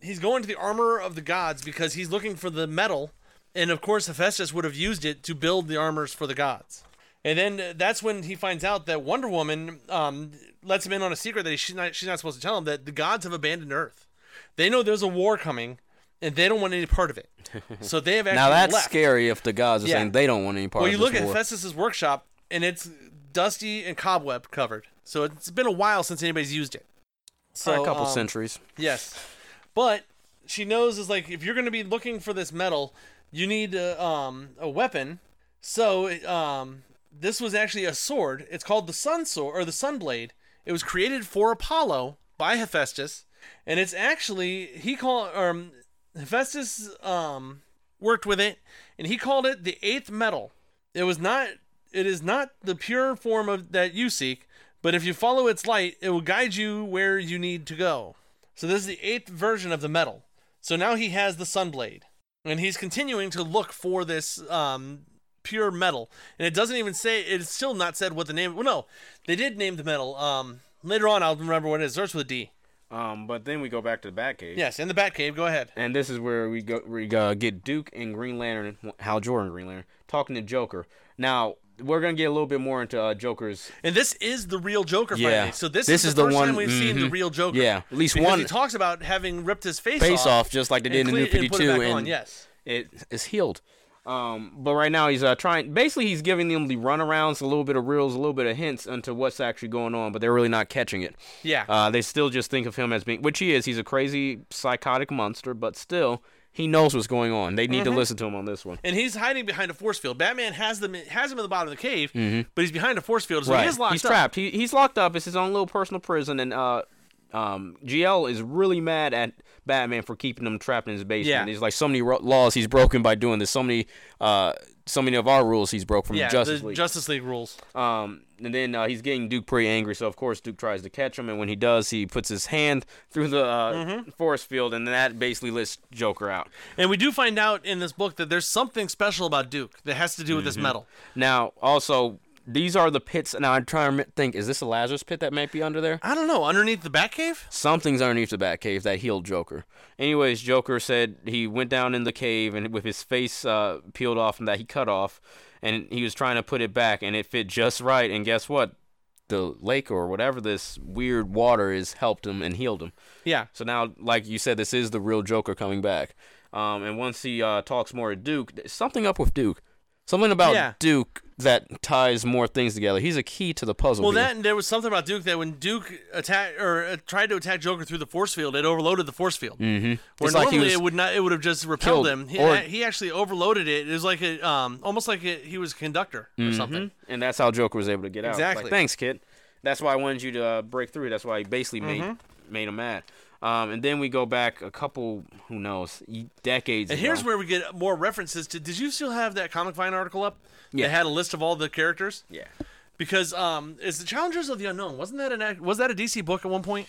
he's going to the armor of the gods because he's looking for the metal, and of course Hephaestus would have used it to build the armors for the gods. And then that's when he finds out that Wonder Woman um, lets him in on a secret that he, she's not she's not supposed to tell him, that the gods have abandoned Earth. They know there's a war coming, and they don't want any part of it. So they have actually now that's left. scary if the gods are Yeah. saying they don't want any part Well, of you this look at war. Hephaestus' workshop, and it's dusty and cobweb covered. So it's been a while since anybody's used it. So a couple um, centuries. Yes, but she knows is like if you're going to be looking for this metal, you need a, um, a weapon. So um, this was actually a sword. It's called the Sun Sword or the Sun Blade. It was created for Apollo by Hephaestus, and it's actually he called um, Hephaestus um, worked with it, and he called it the eighth metal. It was not. It is not the pure form of that you seek, but if you follow its light, it will guide you where you need to go. So this is the eighth version of the metal. So now he has the Sunblade, and he's continuing to look for this um, pure metal. And it doesn't even say, it's still not said what the name, well, no, they did name the metal. Um, later on, I'll remember what it is. It starts with a D. Um, but then we go back to the Batcave. Yes, in the Batcave, go ahead. And this is where we go. We uh, get Duke and Green Lantern, Hal Jordan, Green Lantern, talking to Joker. Now we're gonna get a little bit more into uh, Joker's. And this is the real Joker, yeah. finally. So this, this is, is the, the first one time we've mm-hmm. seen the real Joker. Yeah, at least because one. He talks about having ripped his face, face off, off, just like they did in the New cle- and put it fifty-two, back and on, yes, it is healed. Um, but right now he's uh, trying. Basically, he's giving them the runarounds, a little bit of reels, a little bit of hints into what's actually going on, but they're really not catching it. Yeah. Uh, they still just think of him as being, which he is. He's a crazy, psychotic monster, but still, he knows what's going on. They need Mhm. to listen to him on this one. And he's hiding behind a force field. Batman has them has him in the bottom of the cave, Mhm. but he's behind a force field, so right. he is locked he's up. trapped. He, he's locked up. It's his own little personal prison, and uh, um, G L is really mad at Batman for keeping him trapped in his basement. Yeah. He's like, so many ro- laws he's broken by doing this. So many, uh, so many of our rules he's broke from Yeah, Justice the League. Justice League rules. Um, and then uh, he's getting Duke pretty angry, so of course Duke tries to catch him, and when he does, he puts his hand through the uh, Mm-hmm. force field, and that basically lets Joker out. And we do find out in this book that there's something special about Duke that has to do with this Mhm. metal. Now, also, these are the pits. Now, I'm trying to think, is this a Lazarus pit that might be under there? I don't know. Underneath the Batcave? Something's underneath the Batcave that healed Joker. Anyways, Joker said he went down in the cave, and with his face uh, peeled off and that he cut off, and he was trying to put it back, and it fit just right, and guess what? The lake or whatever this weird water is helped him and healed him. Yeah. So now, like you said, this is the real Joker coming back. Um, and once he uh, talks more to Duke, there's something up with Duke. Something about Yeah. Duke that ties more things together. He's a key to the puzzle Well, here. that and there was something about Duke that when Duke attacked or uh, tried to attack Joker through the force field, it overloaded the force field. Mm-hmm. Where It's like he normally was it would not, it would have just repelled killed, him. He, or- he actually overloaded it. It was like a, um, almost like a, he was a conductor or Mhm. something. And that's how Joker was able to get out. Exactly. Like, thanks, kid. That's why I wanted you to uh, break through. That's why he basically made Mhm. made him mad. Um, and then we go back a couple, who knows, y- decades And ago. here's where we get more references to. Did you still have that Comic Vine article up? Yeah. That had a list of all the characters. Yeah. Because um, it's the Challengers of the Unknown. Wasn't that an act- was that a D C book at one point?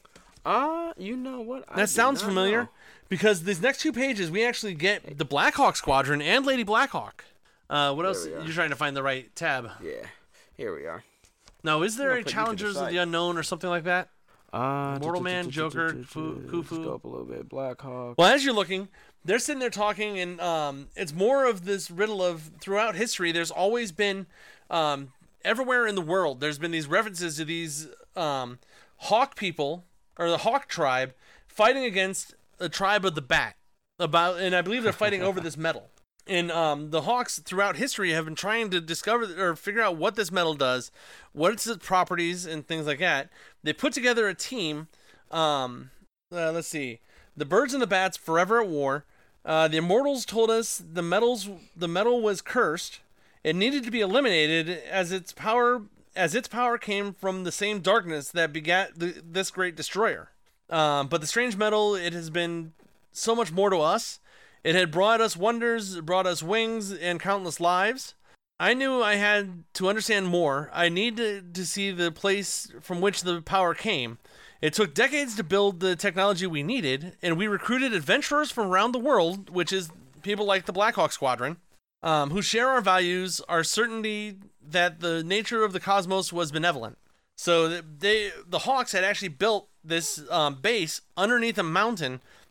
Uh, you know what? I That do sounds not familiar. know. Because these next two pages, we actually get the Blackhawk Squadron and Lady Blackhawk. Uh, what else? we are. You're trying to find the right tab. Yeah. Here we are. Now, is there I'm a gonna put you to the Challengers of side. the Unknown or something like that? Uh, Mortal Man, Joker, Fu- Let's Khufu. go up a little bit. Black Hawk. Well, as you're looking, they're sitting there talking, and um, it's more of this riddle of throughout history. There's always been, um, everywhere in the world, there's been these references to these um, Hawk people or the Hawk tribe fighting against the tribe of the Bat. About, and I believe they're fighting over this metal. And um, the Hawks throughout history have been trying to discover or figure out what this metal does, what its properties, and things like that. They put together a team. Um, uh, let's see, the Birds and the Bats forever at war. Uh, the Immortals told us the metals, the metal was cursed. It needed to be eliminated as its power, as its power came from the same darkness that begat the, this great destroyer. Um, but the strange metal, it has been so much more to us. It had brought us wonders, brought us wings, and countless lives. I knew I had to understand more. I needed to see the place from which the power came. It took decades to build the technology we needed, and we recruited adventurers from around the world, which is people like the Blackhawk Squadron, um, who share our values, our certainty that the nature of the cosmos was benevolent. So they, the Hawks had actually built this um, base underneath a mountain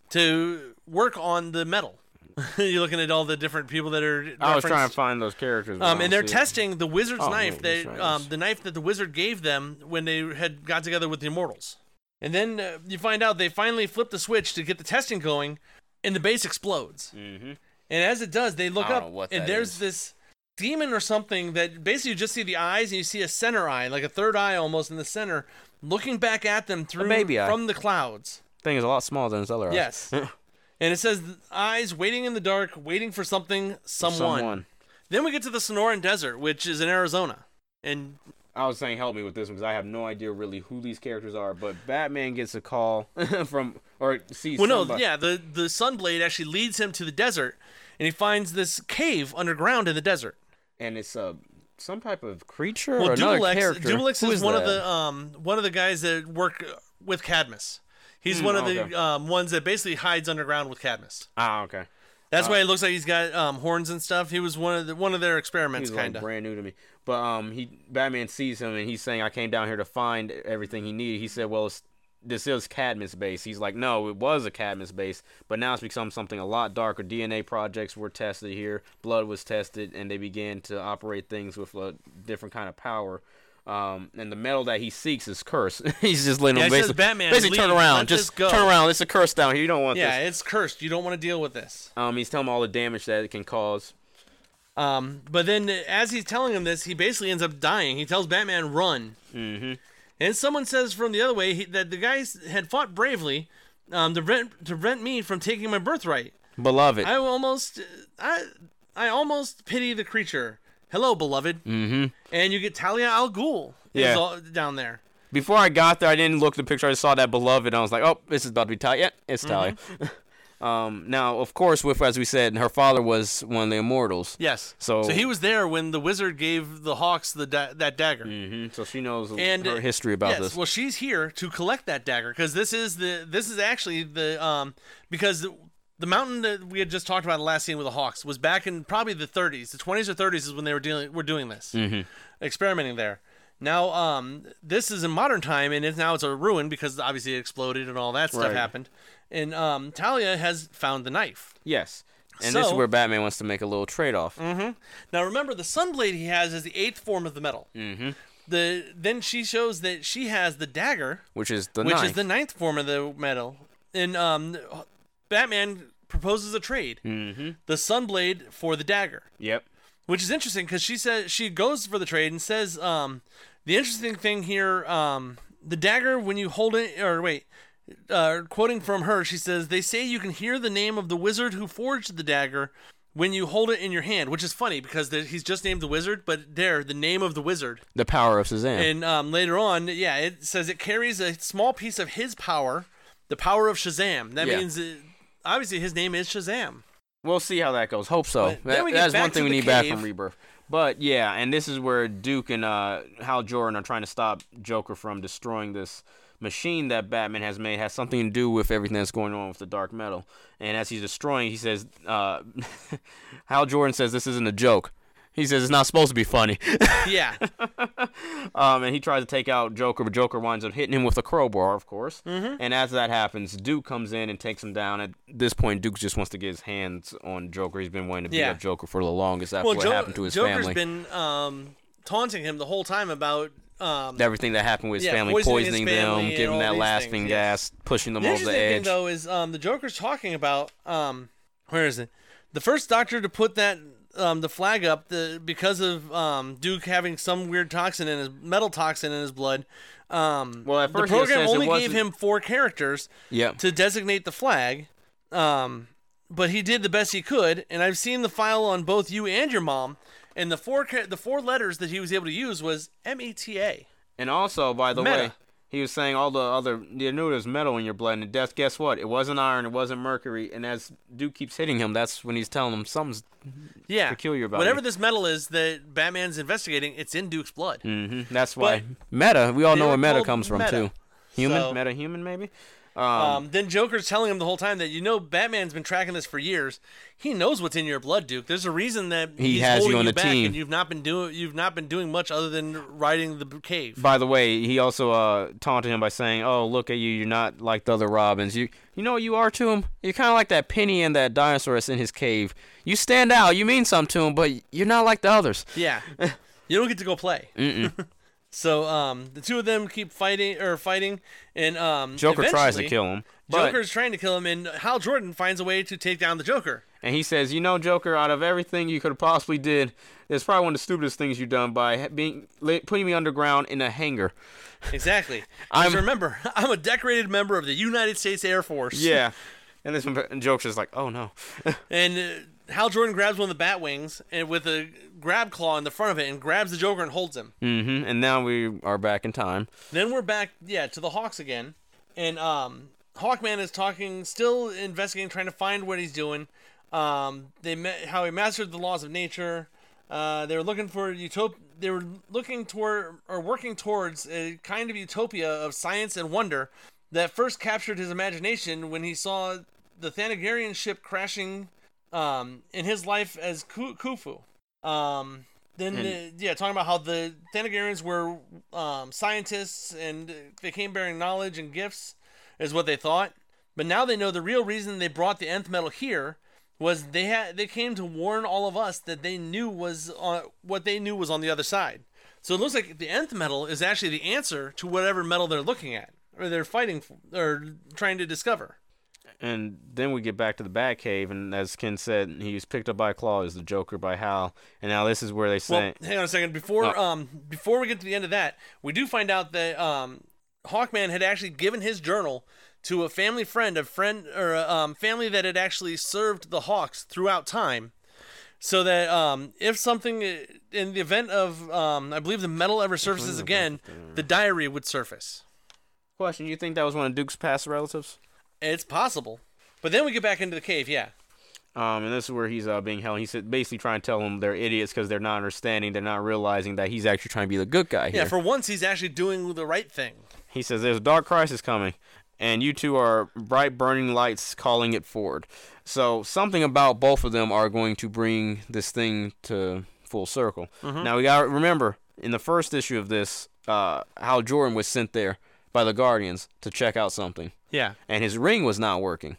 to work on the metal. You're looking at all the different people that are. I was referenced. trying to find those characters. Um, and they're see testing the wizard's Oh, knife, no, that, that's right. um, the knife that the wizard gave them when they had got together with the Immortals. And then uh, you find out they finally flip the switch to get the testing going, and the base explodes. Mm-hmm. And as it does, they look I don't up, know what and that there's is. this demon or something that basically you just see the eyes, and you see a center eye, like a third eye almost in the center, looking back at them through baby eye. from the clouds. Thing is a lot smaller than his other eyes. Yes. And it says eyes waiting in the dark, waiting for something, someone. Someone. Then we get to the Sonoran Desert, which is in Arizona. And I was saying help me with this one because I have no idea really who these characters are, but Batman gets a call from, or sees well, no, somebody. yeah, the the Sunblade actually leads him to the desert, and he finds this cave underground in the desert. And it's uh, some type of creature Well, or another Dubalex, character. Dubalex Who is, one that? of the um one of the guys that work with Cadmus. He's Hmm, one of okay. the um, ones that basically hides underground with Cadmus. Ah, okay. That's Uh, why it looks like he's got um, horns and stuff. He was one of the, one of their experiments, He's like kind of. brand new to me. But um, he Batman sees him and he's saying, "I came down here to find everything he needed." He said, "Well, it's, this is Cadmus base." He's like, "No, it was a Cadmus base, but now it's become something a lot darker. D N A projects were tested here, blood was tested, and they began to operate things with a different kind of power." Um, and the metal that he seeks is cursed. He's just letting Yeah, him it says, basically, "Batman, basically turn leave, around, let just this go." turn around. It's a curse down here. You don't want Yeah, this. it's cursed. You don't want to deal with this. Um, he's telling him all the damage that it can cause. Um, but then as he's telling him this, he basically ends up dying. He tells Batman, "Run." Mm-hmm. And someone says from the other way he, that the guys had fought bravely um, to prevent to prevent me from taking my birthright. Beloved. I almost, I, I almost pity the creature. Hello, beloved. Mm-hmm. And you get Talia al Ghul is Yeah. all, down there. Before I got there, I didn't look at the picture. I just saw that beloved, and I was like, "Oh, this is about to be Talia." Yeah, it's Talia. um, now, of course, with as we said, her father was one of the Immortals. Yes. So, So he was there when the wizard gave the Hawks the da- that dagger. hmm So she knows And her history about yes, this. well, she's here to collect that dagger because this is the this is actually the um because the, the mountain that we had just talked about in the last scene with the Hawks was back in probably the thirties, the twenties or thirties is when they were dealing were doing this, Mhm. experimenting there. Now, um, this is in modern time, and it's now it's a ruin because obviously it exploded and all that stuff Right. happened. And um, Talia has found the knife. Yes. And this is So- where Batman wants to make a little trade-off. Mm-hmm. Now, remember, the Sunblade he has is the eighth form of the metal. Mm-hmm. The then she shows that she has the dagger, Which is the which ninth. is the ninth form of the metal. And um, Batman proposes a trade: Mm-hmm. the Sunblade for the dagger. Yep. Which is interesting because she says she goes for the trade and says, um, the interesting thing here, um, the dagger when you hold it, or wait, uh, quoting from her, she says, "They say you can hear the name of the wizard who forged the dagger when you hold it in your hand," which is funny because the, he's just named the wizard, but there, the name of the wizard. The power of Shazam. And um, later on, yeah, it says it carries a small piece of his power, the power of Shazam. That Yeah. means, it, obviously, his name is Shazam. We'll see how that goes. Hope so. But then That- we get that's back one thing to we the need back cave. from Rebirth. But yeah, and this is where Duke and uh, Hal Jordan are trying to stop Joker from destroying this machine that Batman has made. Has something to do with everything that's going on with the dark metal. And as he's destroying, he says, uh, Hal Jordan says this isn't a joke. He says it's not supposed to be funny. Yeah. um, and he tries to take out Joker, but Joker winds up hitting him with a crowbar, of course. Mhm. And as that happens, Duke comes in and takes him down. At this point, Duke just wants to get his hands on Joker. He's been wanting to beat Yeah. up Joker for the longest after well, what Jo- happened to his Joker's family. been um, taunting him the whole time about um, Everything that happened with his yeah, family, poisoning his poisoning family them, and giving all that these laughing things, gas, pushing them The over the interesting thing, edge. though, is um, the Joker's talking about um, where is it? The first doctor to put that um, the flag up the because of um, Duke having some weird toxin in his metal toxin in his blood. Um, Well, at first the he program says it only gave wasn't- him four characters Yep. to designate the flag, um, but he did the best he could. And I've seen the file on both you and your mom, and the four ca- the four letters that he was able to use was M E T A. And also, by the Meta. way, he was saying all the other, you knew there was metal in your blood, and death, guess what? It wasn't iron, it wasn't mercury, and as Duke keeps hitting him, that's when he's telling him something's Yeah, peculiar about whatever you. this metal is that Batman's investigating, it's in Duke's blood. Mm-hmm. That's why. Meta, we all they know were where meta called comes from, Meta. too. Human? So- Meta-human, maybe? Um, Um, then Joker's telling him the whole time that, you know, Batman's been tracking this for years. He knows what's in your blood, Duke. There's a reason that He he's has you holding on you the back, team. and you've not been doing you've not been doing much other than riding the cave. By the way, he also uh, taunted him by saying, "Oh, look at you! You're not like the other Robins. You, you know what you are to him? You're kind of like that penny and that dinosaur that's in his cave. You stand out. You mean something to him, but you're not like the others." Yeah, you don't get to go play. Mm-mm. So um, the two of them keep fighting or fighting, and um, Joker tries to eventually, kill him. But, Joker's trying to kill him, and Hal Jordan finds a way to take down the Joker. and he says, "You know, Joker, out of everything you could have possibly did, it's probably one of the stupidest things you've done by ha- being putting me underground in a hangar." Exactly. I'm- Because remember, I'm a decorated member of the United States Air Force. Yeah. And this one, and Joker's like, "Oh no." And uh, Hal Jordan grabs one of the bat wings and with a grab claw in the front of it and grabs the Joker and holds him. Mm-hmm. And now we are back in time. Then we're back, yeah, to the Hawks again. And um, Hawkman is talking, still investigating, trying to find what he's doing. Um, they met, how he mastered the laws of nature. Uh, they were looking for utop- They were looking toward or working towards a kind of utopia of science and wonder that first captured his imagination when he saw the Thanagarian ship crashing um, in his life as Ku- Khufu. Um, then, And- uh, yeah, talking about how the Thanagarians were um, scientists and they came bearing knowledge and gifts, is what they thought. But now they know the real reason they brought the nth metal here was they had they came to warn all of us that they knew was on, what they knew was on the other side. So it looks like the nth metal is actually the answer to whatever metal they're looking at or they're fighting for, or trying to discover. And then we get back to the Batcave, and as Ken said, he was picked up by Claw as the Joker by Hal. And now this is where they say, Well, hang on a second. Before Oh. um before we get to the end of that, we do find out that um Hawkman had actually given his journal to a family friend, a friend or a um, family that had actually served the Hawks throughout time, so that um if something in the event of um I believe the metal ever surfaces again, the diary would surface. "Question: You think that was one of Duke's past relatives?" It's possible, but then we get back into the cave. Yeah. Um, and this is where he's uh, being held. He's basically trying to tell them they're idiots because they're not understanding, they're not realizing that he's actually trying to be the good guy here. Yeah. For once, he's actually doing the right thing. He says there's a dark crisis coming, and you two are bright burning lights calling it forward. So something about both of them are going to bring this thing to full circle. Mhm. Now we got to remember, in the first issue of this, uh, Hal Jordan was sent there by the Guardians to check out something. Yeah. And his ring was not working.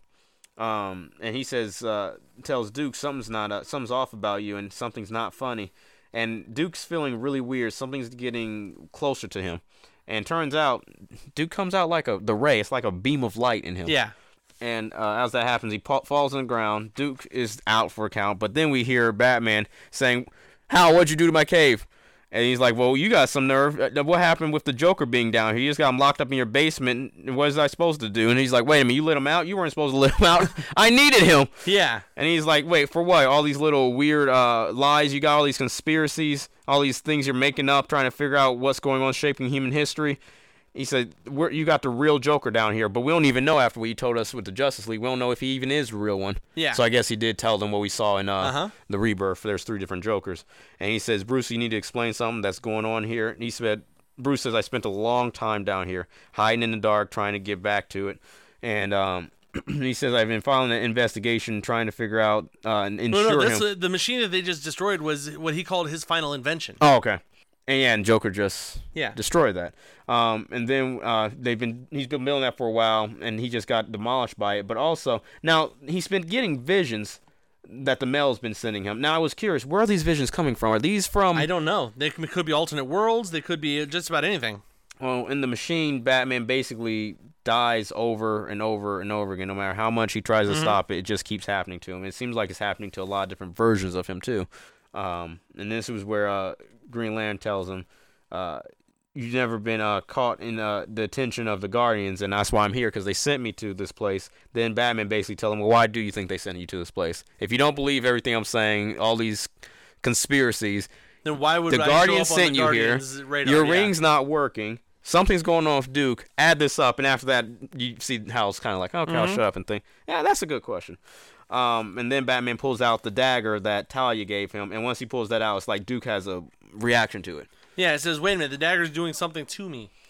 Um, and he says, uh, tells Duke something's not, uh, something's off about you, and something's not funny. And Duke's feeling really weird. Something's getting closer to him. And turns out, Duke comes out like a the ray. It's like a beam of light in him. Yeah. And uh, as that happens, he pa- falls on the ground. Duke is out for a count. But then we hear Batman saying, "Hal, what'd you do to my cave?" And he's like, "Well, you got some nerve. Uh, What happened with the Joker being down here? You just got him locked up in your basement. And what was I supposed to do?" And he's like, "Wait a minute, you let him out? You weren't supposed to let him out. I needed him." Yeah. And he's like, "Wait, for what? All these little weird uh, lies you got, all these conspiracies, all these things you're making up, trying to figure out what's going on, shaping human history." He said, We're, you got the real Joker down here, but we don't even know after what he told us with the Justice League. We don't know if he even is the real one. Yeah. So I guess he did tell them what we saw in uh, Uh-huh. the Rebirth. There's three different Jokers. And he says, "Bruce, you need to explain something that's going on here." And he said, Bruce says, "I spent a long time down here, hiding in the dark, trying to get back to it. And um, he says, I've been filing an investigation, trying to figure out uh, and No, ensure no, that's him. uh, the machine that they just destroyed was what he called his final invention. Oh, okay. And yeah, and Joker just Yeah. destroyed that. Um, and then uh, they've been he's been building that for a while, and he just got demolished by it. But also now he's been getting visions that the mail's been sending him. Now I was curious, where are these visions coming from? Are these from? I don't know. They c- could be alternate worlds. They could be just about anything. Well, in the machine, Batman basically dies over and over and over again. No matter how much he tries to Mhm. stop it, it just keeps happening to him. It seems like it's happening to a lot of different versions of him too. Um, and this was where uh, Green Lantern tells him, uh, "You've never been uh, caught in uh, the attention of the Guardians, and that's why I'm here, because they sent me to this place." Then Batman basically tells him, "Well, why do you think they sent you to this place? If you don't believe everything I'm saying, all these conspiracies, Then why would the I show Guardians up on sent the you here. Guardians radar? Your Yeah. ring's not working. Something's going on with Duke. Add this up, and after that, you see Hal's kind of like, okay, I'll Mhm. shut up and think, yeah, that's a good question. Um, and then Batman pulls out the dagger that Talia gave him, and once he pulls that out, it's like Duke has a reaction to it. Yeah, it says, wait a minute, the dagger's doing something to me.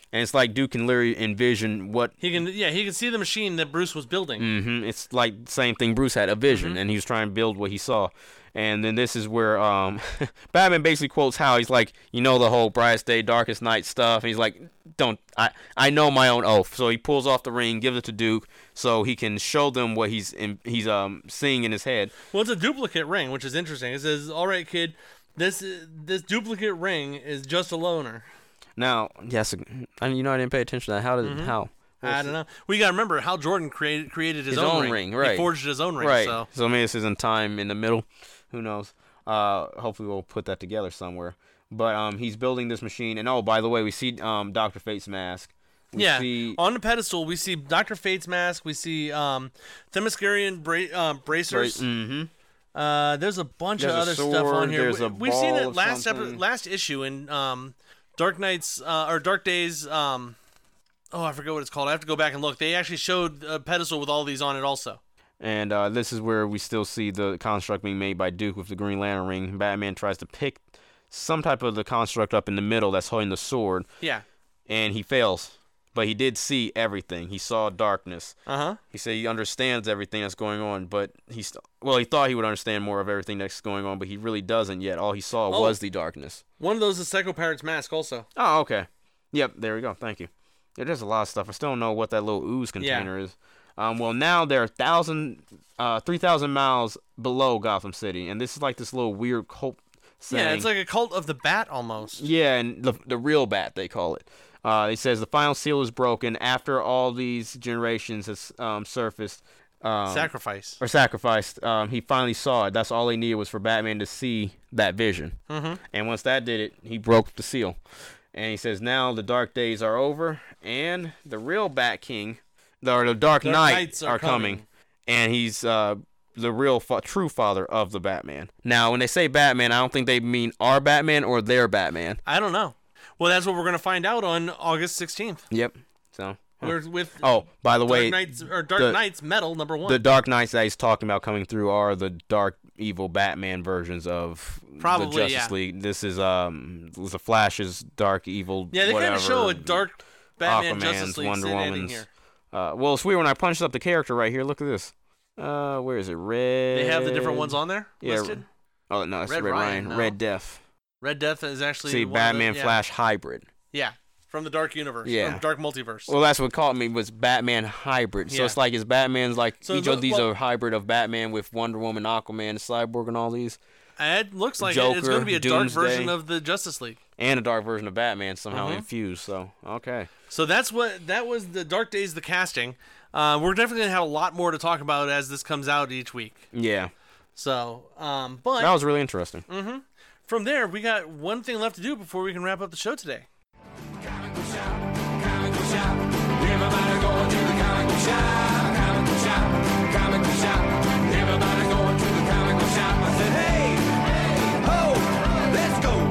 And it's like Duke can literally envision what he can. Yeah, he can see the machine that Bruce was building. Mm-hmm. It's like the same thing Bruce had, a vision, mm-hmm. and he was trying to build what he saw. And then this is where um, Batman basically quotes Hal. He's like, you know, the whole brightest day, darkest night stuff. And he's like, don't, I, I know my own oath. So he pulls off the ring, gives it to Duke, so he can show them what he's in, he's um seeing in his head. Well, it's a duplicate ring, which is interesting. It says, all right, kid, this this duplicate ring is just a loaner. Now, yes, I you know I didn't pay attention to that. How did mm-hmm. how? I don't know. We got to remember, Hal Jordan created created his, his own, own ring. ring. Right. He forged his own ring. Right. So, so maybe this isn't time in the middle. Who knows? Uh, hopefully we'll put that together somewhere. But um, he's building this machine, and oh, by the way, we see um Doctor Fate's mask. We yeah. See... On the pedestal, we see Doctor Fate's mask. We see um Themyscirian bra- um, bracers. Bra- mm-hmm. Uh, there's a bunch there's of other sword, stuff on here. There's we, a we've seen it ball last epi- last issue in um Dark Knights uh, or Dark Days. Um, oh, I forget what it's called. I have to go back and look. They actually showed a pedestal with all these on it also. And uh, this is where we still see the construct being made by Duke with the Green Lantern ring. Batman tries to pick some type of the construct up in the middle that's holding the sword. Yeah. And he fails. But he did see everything. He saw darkness. Uh-huh. He said he understands everything that's going on, but he st- well, he thought he would understand more of everything that's going on, but he really doesn't yet. All he saw oh, was the darkness. One of those is Psycho Parrot's mask also. Oh, okay. Yep, there we go. Thank you. Yeah, there's a lot of stuff. I still don't know what that little ooze container yeah. is. Um, well, now they're thousand, uh, three thousand miles below Gotham City, and this is like this little weird cult saying. Yeah, it's like a cult of the bat almost. Yeah, and the the real bat they call it. Uh, it says the final seal is broken after all these generations has um, surfaced. Um, Sacrifice. Or sacrificed. Um, he finally saw it. That's all he needed was for Batman to see that vision. Mm-hmm. And once that did it, he broke the seal. And he says now the dark days are over, and the real Bat King, or the Dark, dark Knight, Knights are, are coming. coming. And he's uh, the real, fa- true father of the Batman. Now, when they say Batman, I don't think they mean our Batman or their Batman. I don't know. Well, that's what we're going to find out on August sixteenth. Yep. So huh. We're with oh, by the Dark way, Knights, or Dark the, Knights Metal number one. The Dark Knights that he's talking about coming through are the dark, evil Batman versions of Probably, the Justice yeah. League. This is um, the Flash's dark, evil. Yeah, they kind of show a dark Batman Aquaman's, Justice League Wonder Woman's. here. Uh, well, it's weird when I punched up the character right here. Look at this. Uh, where is it? Red. They have the different ones on there yeah. listed. Oh no, it's Red, Red Ryan. Ryan. No. Red Death. Red Death is actually see one Batman of the, yeah. Flash hybrid. Yeah, from the Dark Universe. Yeah, from Dark Multiverse. Well, that's what caught me was Batman hybrid. So yeah. it's like is Batman's like so each the, of these well, are hybrid of Batman with Wonder Woman, Aquaman, Cyborg, and all these. It looks like Joker, it's going to be a Doomsday, dark version of the Justice League and a dark version of Batman somehow mm-hmm. infused. So okay. So that's what that was the Dark Days, the casting. Uh, we're definitely gonna have a lot more to talk about as this comes out each week. Yeah. So, um, but that was really interesting. Mm-hmm. From there, we got one thing left to do before we can wrap up the show today. Comic book shop, comic book shop. Everybody going to the comic book shop, comic book shop, comic book shop. Everybody going to the comic book shop. I said, hey, hey, ho, let's go.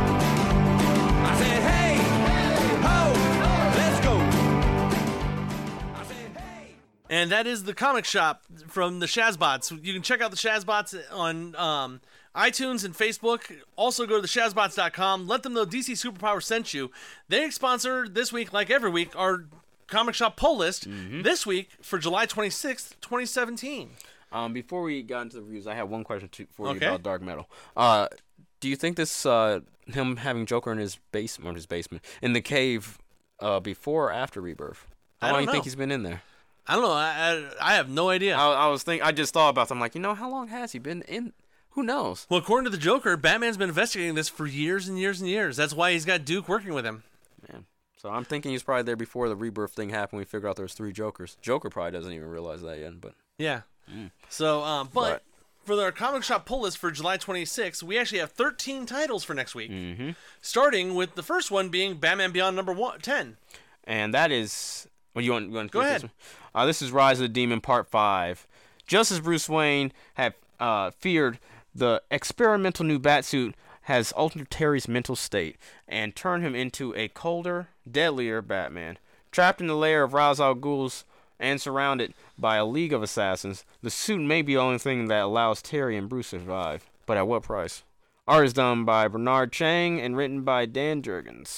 I said, hey, ho, let's go. I said, hey. And that is the comic shop from the Shazbots. You can check out the Shazbots on um, iTunes and Facebook. Also go to the shazbots dot com. Let them know D C Superpower sent you. They sponsor this week, like every week, our comic shop poll list. Mm-hmm. This week for July twenty-sixth, twenty seventeen. Um, before we got into the reviews, I have one question to, for okay. you about Dark Metal. Uh, do you think this uh, him having Joker in his basement, or his basement, in the cave, uh, before or after Rebirth? How I long do don't you know. think he's been in there? I don't know. I I, I have no idea. I, I was think I just thought about them. Like, you know, how long has he been in? Who knows? Well, according to the Joker, Batman's been investigating this for years and years and years. That's why he's got Duke working with him. Man. So I'm thinking he's probably there before the Rebirth thing happened. We figured out there was three Jokers. Joker probably doesn't even realize that yet. But yeah. Mm. So, um, but, but for our comic shop pull list for July twenty-sixth, we actually have thirteen titles for next week. Mm-hmm. Starting with the first one being Batman Beyond number one, ten. And that is... Well, you want, you want to Go ahead. This, one? Uh, this is Rise of the Demon Part five. Just as Bruce Wayne had uh, feared, the experimental new Batsuit has altered Terry's mental state and turned him into a colder, deadlier Batman. Trapped in the lair of Ra's al Ghul's and surrounded by a league of assassins, the suit may be the only thing that allows Terry and Bruce to survive. But at what price? Art is done by Bernard Chang and written by Dan Jurgens.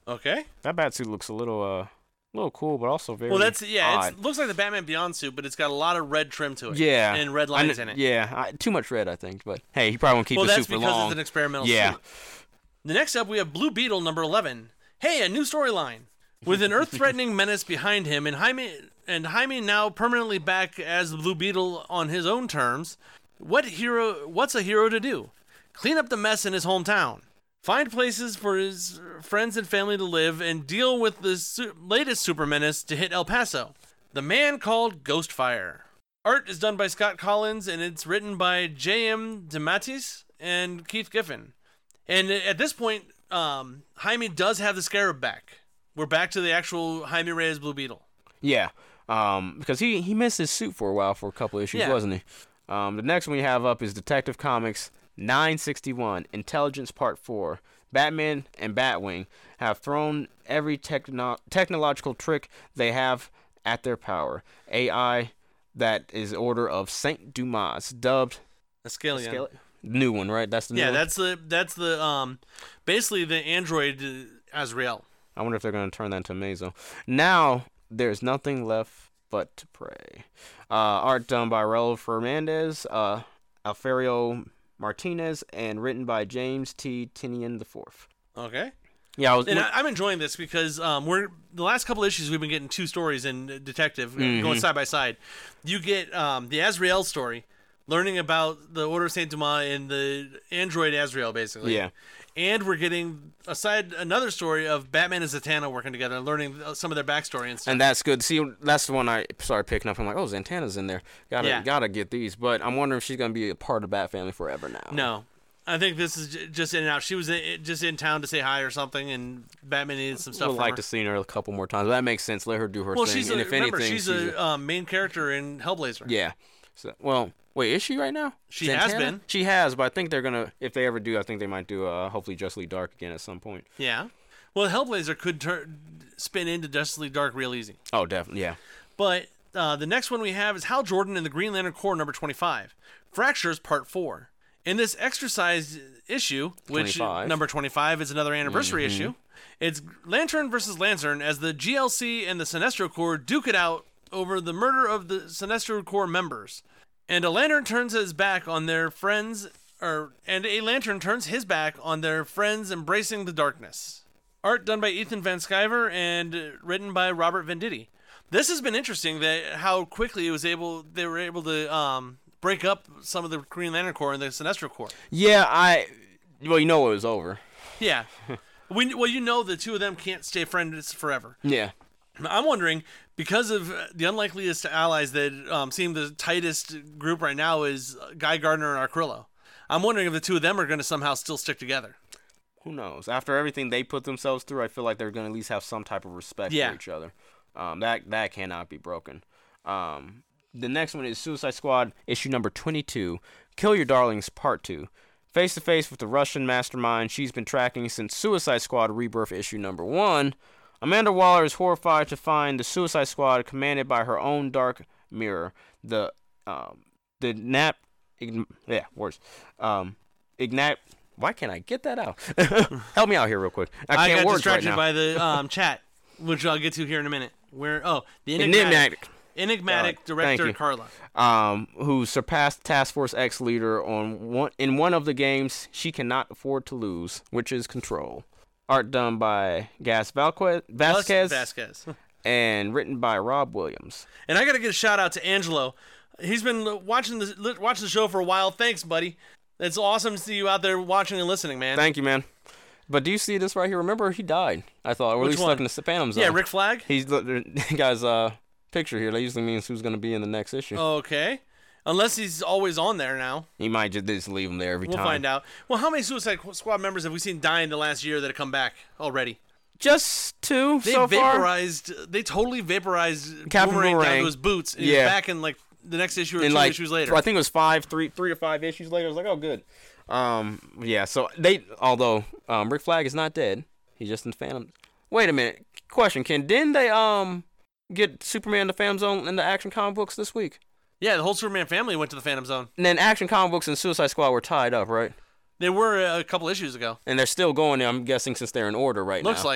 Okay. That bat suit looks a little, uh, a little cool, but also very Well, that's yeah. odd. It looks like the Batman Beyond suit, but it's got a lot of red trim to it. Yeah, and red I lines kn- in it. Yeah, I, too much red, I think. But hey, he probably won't keep well, the that's suit for because long. it's an experimental yeah. suit. The next up, we have Blue Beetle number eleven. Hey, a new storyline. With an Earth-threatening menace behind him, and Jaime and Jaime now permanently back as the Blue Beetle on his own terms. What hero? What's a hero to do? Clean up the mess in his hometown. Find places for his friends and family to live, and deal with the su- latest super menace to hit El Paso. The man called Ghostfire. Art is done by Scott Collins, and it's written by J M DeMatteis and Keith Giffen. And at this point, um, Jaime does have the Scarab back. We're back to the actual Jaime Reyes Blue Beetle. Yeah, um, because he, he missed his suit for a while for a couple issues, Yeah. wasn't he? Um, the next one we have up is Detective Comics nine sixty-one, Intelligence Part four. Batman and Batwing have thrown every techno- technological trick they have at their power. A I that is order of Saint Dumas, dubbed Ascalion. Ascali- New one, right? That's the new Yeah, one? that's the that's the um, basically the android uh, Azrael. I wonder if they're going to turn that into Mazo. Now, there's nothing left but to pray. Uh, art done by Raul Fernandez, uh, Alfredo Martinez, and written by James T. Tinian the Fourth. Okay. Yeah, I was. And I, I'm enjoying this because um, we're the last couple issues we've been getting two stories in uh, Detective Mhm. going side by side. You get um, the Azrael story, learning about the Order of Saint Dumas and the android Azrael, basically. Yeah. And we're getting aside another story of Batman and Zatanna working together and learning some of their backstory and stuff. And that's good. See, that's the one I started picking up. I'm like, oh, Zatanna's in there. Gotta, Yeah. gotta get these. But I'm wondering if she's gonna be a part of Bat Family forever now. No. I think this is j- just in and out. She was in, just in town to say hi or something, and Batman needed some stuff Would from like her. to see her a couple more times. But that makes sense. Let her do her well, thing. she's a, and if remember, anything, she's, a um, main character in Hellblazer. Yeah. So, well, wait, is she right now? She has Zatanna? been. She has, but I think they're gonna. If they ever do, I think they might do. Uh, hopefully, Justice League Dark again at some point. Yeah. Well, Hellblazer could turn spin into Justice League Dark real easy. Oh, definitely, yeah. But uh, the next one we have is Hal Jordan and the Green Lantern Corps number twenty-five, Fractures Part Four. In this exercise issue, which twenty-five. number twenty-five is another anniversary Mhm. issue, it's Lantern versus Lantern as the G L C and the Sinestro Corps duke it out over the murder of the Sinestro Corps members. And a Lantern turns his back on their friends, or and a Lantern turns his back on their friends embracing the darkness. Art done by Ethan Van Sciver and uh, written by Robert Venditti. This has been interesting that how quickly it was able they were able to um, break up some of the Green Lantern Corps and the Sinestro Corps. Yeah, I. Well, you know it was over. Yeah. we, well, you know the two of them can't stay friends forever. Yeah. I'm wondering, because of the unlikeliest allies that um, seem the tightest group right now is Guy Gardner and Arcrillo. I'm wondering if the two of them are going to somehow still stick together. Who knows? After everything they put themselves through, I feel like they're going to at least have some type of respect Yeah. for each other. Um, that that cannot be broken. Um, the next one is Suicide Squad issue number twenty-two, Kill Your Darlings Part two. Face to face with the Russian mastermind she's been tracking since Suicide Squad Rebirth issue number one, Amanda Waller is horrified to find the Suicide Squad commanded by her own Dark Mirror, the um, the nap, ign- yeah, worse, um, ignite. Why can't I get that out? Help me out here real quick. I I, can't got words distracted right now. by the um, chat, which I'll get to here in a minute. Where oh, the Enigmatic. enigmatic, enigmatic Uh, director thank you. Carla. Um, who surpassed Task Force X leader on one in one of the games she cannot afford to lose, which is Control. Art done by Gas Valquez, Vasquez, Vasquez. and written by Rob Williams. And I got to give a shout out to Angelo. He's been watching the watching the show for a while. Thanks, buddy. It's awesome to see you out there watching and listening, man. Thank you, man. But do you see this right here? Remember, he died. I thought, or at Which least one? stuck in the Phantom Zone. Yeah, Rick Flag. He's the guy's uh picture here. That usually means who's going to be in the next issue. Okay. Unless he's always on there now. He might just, just leave him there every We'll time. find out. Well, how many Suicide Squad members have we seen die in the last year that have come back already? Just two They so far. vaporized. They totally vaporized Captain Boomerang, down Boomerang. to his boots. And Yeah. he's back in like the next issue or And two like, issues later. I think it was five, three, three to five issues later. I was like, oh, good. Um, yeah. So they, although um, Rick Flag is not dead, he's just in the Phantom. Wait a minute. Question: Can didn't they um get Superman in the Phantom Zone in the Action comic books this week? Yeah, the whole Superman family went to the Phantom Zone. And then Action comic books and Suicide Squad were tied up, right? They were uh, a couple issues ago. And they're still going there. I'm guessing since they're in order right Looks now. like it.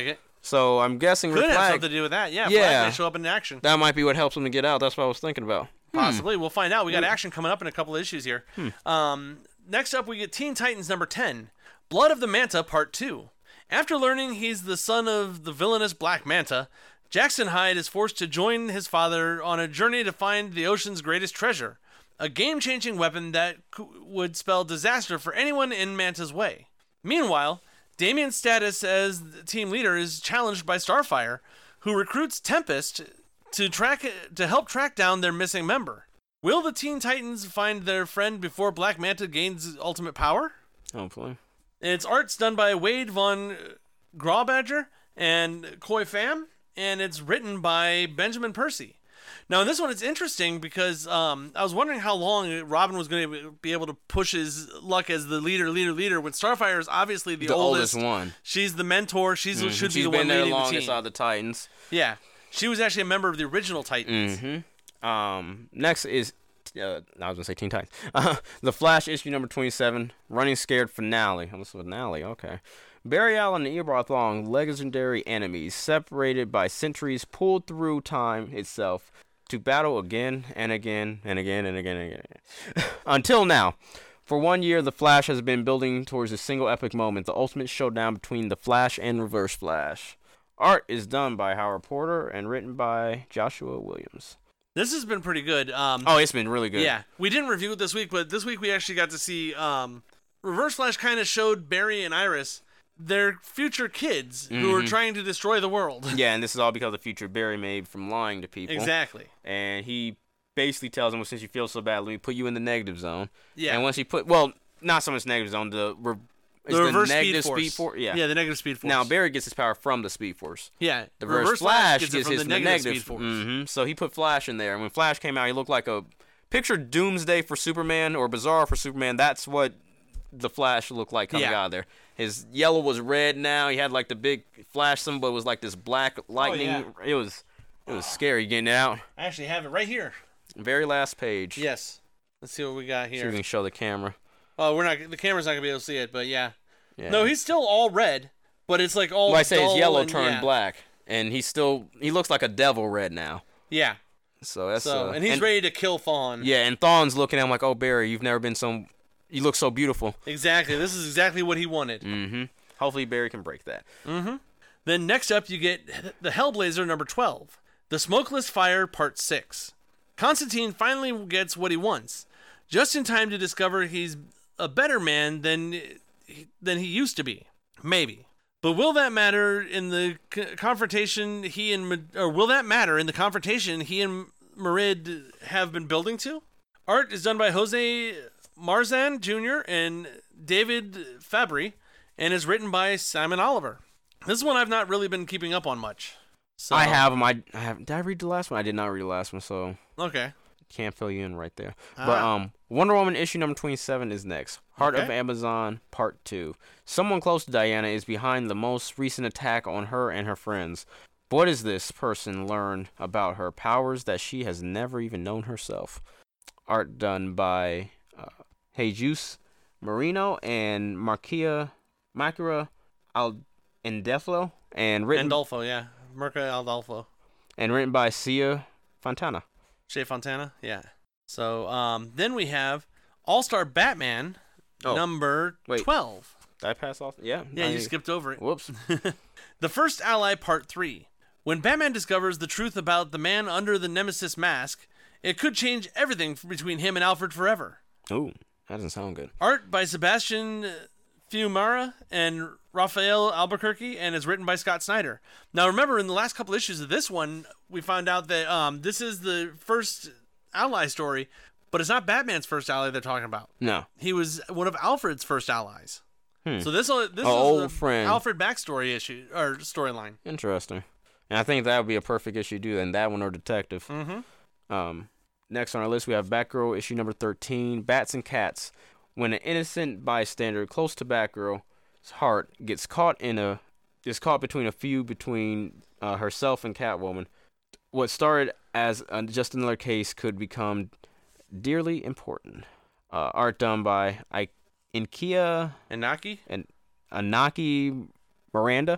So I'm guessing Could with have Flag, something to do with that. Yeah, Yeah. Flag may show up in action. that might be what helps him to get out. That's what I was thinking about. Possibly. We'll find out. We got action coming up in a couple of issues here. Hmm. Um, next up, we get Teen Titans number ten, Blood of the Manta Part two. After learning he's the son of the villainous Black Manta, Jackson Hyde is forced to join his father on a journey to find the ocean's greatest treasure, a game-changing weapon that c- would spell disaster for anyone in Manta's way. Meanwhile, Damian's status as the team leader is challenged by Starfire, who recruits Tempest to track to help track down their missing member. Will the Teen Titans find their friend before Black Manta gains ultimate power? Hopefully. It's art's done by Wade von Grawbadger and Koi Pham, and it's written by Benjamin Percy. Now, in this one, it's interesting because um, I was wondering how long Robin was going to be able to push his luck as the leader, leader, leader. When Starfire is obviously the, The oldest, oldest one. She's the mentor. She's Mhm. should be She's the been one there leading the longest team. out of the Titans. Yeah, she was actually a member of the original Titans. Mm-hmm. Um, next is, uh, I was going to say Teen Titans. Uh, the Flash issue number twenty-seven, Running Scared finale. Oh, this is a finale, okay. Barry Allen and Eobard Thawne, legendary enemies, separated by centuries, pulled through time itself to battle again and again and again and again and again. Until now. For one year, The Flash has been building towards a single epic moment, the ultimate showdown between The Flash and Reverse Flash. Art is done by Howard Porter and written by Joshua Williams. This has been pretty good. Um, Oh, it's been really good. Yeah, we didn't review it this week, but this week we actually got to see um, Reverse Flash kind of showed Barry and Iris their future kids who are Mhm. trying to destroy the world. Yeah, and this is all because of the future Barry made from lying to people. Exactly. And he basically tells them, well, since you feel so bad, let me put you in the negative zone. Yeah. And once he put, well, not so much negative zone, the, re- The it's reverse negative speed force. speed force. Yeah. Yeah, the negative speed force. Now, Barry gets his power from the speed force. Yeah, The Reverse Reverse Flash Flash gets it gets from his the from negative negative speed force. hmm So he put Flash in there. And when Flash came out, he looked like a picture Doomsday for Superman or Bizarre for Superman. That's what the Flash looked like coming Yeah. out of there. His yellow was red now. He had like the big Flash symbol, but it was like this black lightning. yeah. It was it was scary getting it out. I actually have it right here. Very last page. Yes. Let's see what we got See if here. we can show the camera. Oh, we're not. The camera's not gonna be able to see it, but yeah. Yeah. No, he's still all red, but it's like all. Well, I say his dull yellow and- turned yeah. black, and he's still he looks like a devil red now. Yeah. So that's So uh, and he's ready to kill Thawne. Yeah, and Thawne's looking at him like, "Oh, Barry, you've never been so. You look so beautiful." Exactly. This is exactly what he wanted. Mm-hmm. Hopefully, Barry can break that. Mm-hmm. Then next up, you get the Hellblazer number twelve, The Smokeless Fire Part six. Constantine finally gets what he wants, just in time to discover he's a better man than than he used to be. Maybe. But will that matter in the c- confrontation he and or will that matter in the confrontation he and Merid have been building to? Art is done by Jose Marzan Junior and David Fabry, and is written by Simon Oliver. This one I've not really been keeping up on much. So, I have him. I, I have. Did I read the last one? I did not read the last one, so Okay. can't fill you in right there. Ah. But um, Wonder Woman issue number twenty-seven is next. Heart of Okay. Amazon Part two. Someone close to Diana is behind the most recent attack on her and her friends. What does this person learn about her powers that she has never even known herself? Art done by uh, Jesus Marino and Markia Makura Al Endeflo and written Andolfo, yeah. Mirka Aldolfo. and written by Sia Fontana. Shea Fontana, yeah. So um, then we have All-Star Batman Oh, number wait. twelve. Did I pass off? Yeah. Yeah, I- you skipped over it. Whoops. The First Ally Part three. When Batman discovers the truth about the man under the Nemesis mask, it could change everything f- between him and Alfred forever. Ooh, that doesn't sound good. Art by Sebastian Fiumara and Raphael Albuquerque, and is written by Scott Snyder. Now, remember, in the last couple issues of this one, we found out that um, this is the first ally story, but it's not Batman's first ally they're talking about. No. He was one of Alfred's first allies. Hmm. So this this A is old the friend. Alfred backstory issue or storyline. Interesting. And I think that would be a perfect issue to do, and that one or Detective. Mm-hmm. Um, next on our list, we have Batgirl issue number thirteen, Bats and Cats. When an innocent bystander close to Batgirl's heart gets caught in a is caught between a feud between uh, herself and Catwoman, what started as uh, just another case could become dearly important. Uh, art done by I- Inkia Inaki and Anaki Miranda,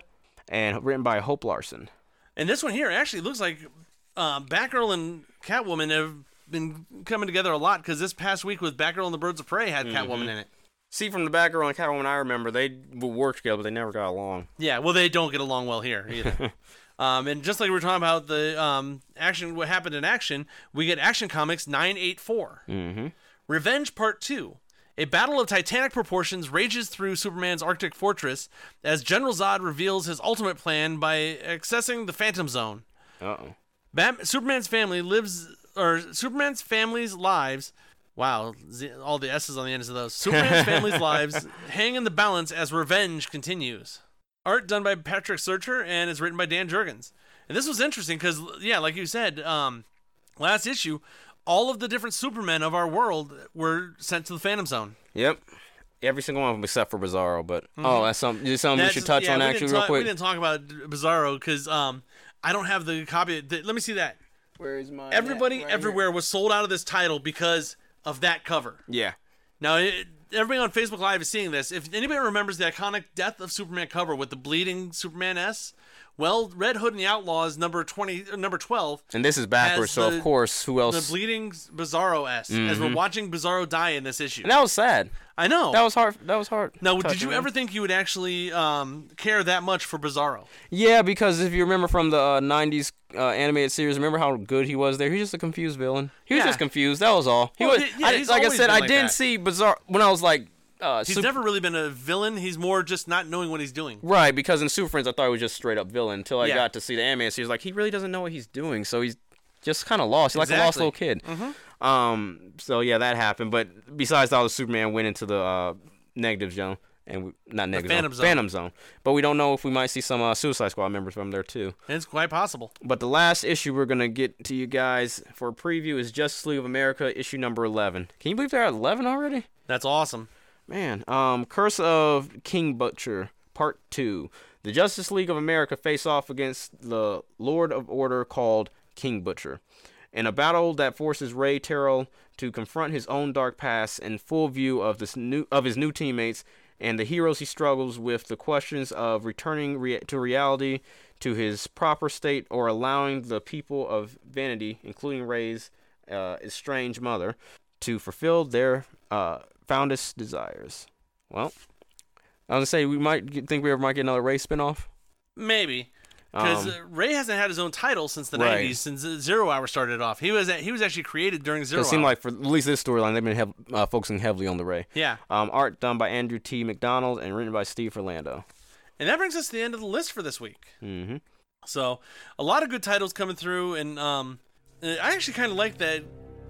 and written by Hope Larson. And this one here actually looks like uh, Batgirl and Catwoman have been coming together a lot, because this past week with Batgirl and the Birds of Prey had Catwoman Mm-hmm. in it. See, from the Batgirl and Catwoman, I remember they would work together, but they never got along. Yeah, well, they don't get along well here either. um, and just like we were talking about the um, action, what happened in action, we get Action Comics nine eighty-four. Mm-hmm. Revenge Part two. A battle of titanic proportions rages through Superman's Arctic fortress as General Zod reveals his ultimate plan by accessing the Phantom Zone. Uh-oh. Bat- Superman's family lives, or Superman's family's lives. Wow, Z- all the S's on the ends of those. Superman's family's lives hang in the balance as revenge continues. Art done by Patrick Searcher and is written by Dan Jurgens. And this was interesting because, yeah, like you said, um, last issue, all of the different Supermen of our world were sent to the Phantom Zone. Yep. Every single one of them except for Bizarro, but Mhm. oh, that's something. Is something we That's- should touch yeah, on we actually didn't real talk- quick. We didn't talk about Bizarro because um, I don't have the copy. The, let me see that. Where is my? Everybody everywhere was sold out of this title because of that cover. Yeah. Now, it, everybody on Facebook Live is seeing this. If anybody remembers the iconic Death of Superman cover with the bleeding Superman S, well, Red Hood and the Outlaws number twenty, or number twelve. And this is backwards, has so the- of course, who else? The bleeding Bizarro S, as we're Mhm. watching Bizarro die in this issue. And that was sad. I know. That was hard. That was hard. Now, did touching you him. ever think you would actually um, care that much for Bizarro? Yeah, because if you remember from the uh, nineties uh, animated series, remember how good he was there? He was just a confused villain. He was Yeah. just confused. That was all. He Well, was. he- yeah, I, he's like I always said, been I like didn't that. see Bizarro when I was like. Uh, He's Sup- never really been a villain. He's more just not knowing what he's doing. Right, because in Super Friends, I thought he was just straight up villain until I Yeah. got to see the animated series. Like, he really doesn't know what he's doing, so he's just kind of lost. He's like a lost Exactly. little kid. Mhm. Um, so yeah, that happened. But besides all the Superman went into the uh, negative zone, and we, not negative Phantom zone, Zone. Phantom Zone. But we don't know if we might see some uh, Suicide Squad members from there too. It's quite possible. But the last issue we're gonna get to you guys for a preview is Justice League of America issue number eleven. Can you believe they're at eleven already? That's awesome. Man, um, Curse of King Butcher, Part two. The Justice League of America face off against the Lord of Order called King Butcher. In a battle that forces Ray Terrell to confront his own dark past in full view of this new of his new teammates and the heroes he struggles with the questions of returning rea- to reality to his proper state or allowing the people of Vanity, including Ray's uh, estranged mother, to fulfill their uh, foundest desires. Well, I was gonna say we might get, think we ever might get another Ray spinoff. Maybe. Because Um, uh, Ray hasn't had his own title since the Right. nineties, since uh, Zero Hour started off. He was at, he was actually created during Zero It Hour. seemed like for at least this storyline, they've been hev- uh, focusing heavily on the Ray. Yeah. Um, art done by Andrew T. McDonald and written by Steve Orlando. And that brings us to the end of the list for this week. Mm-hmm. So, a lot of good titles coming through, and um, I actually kind of like that,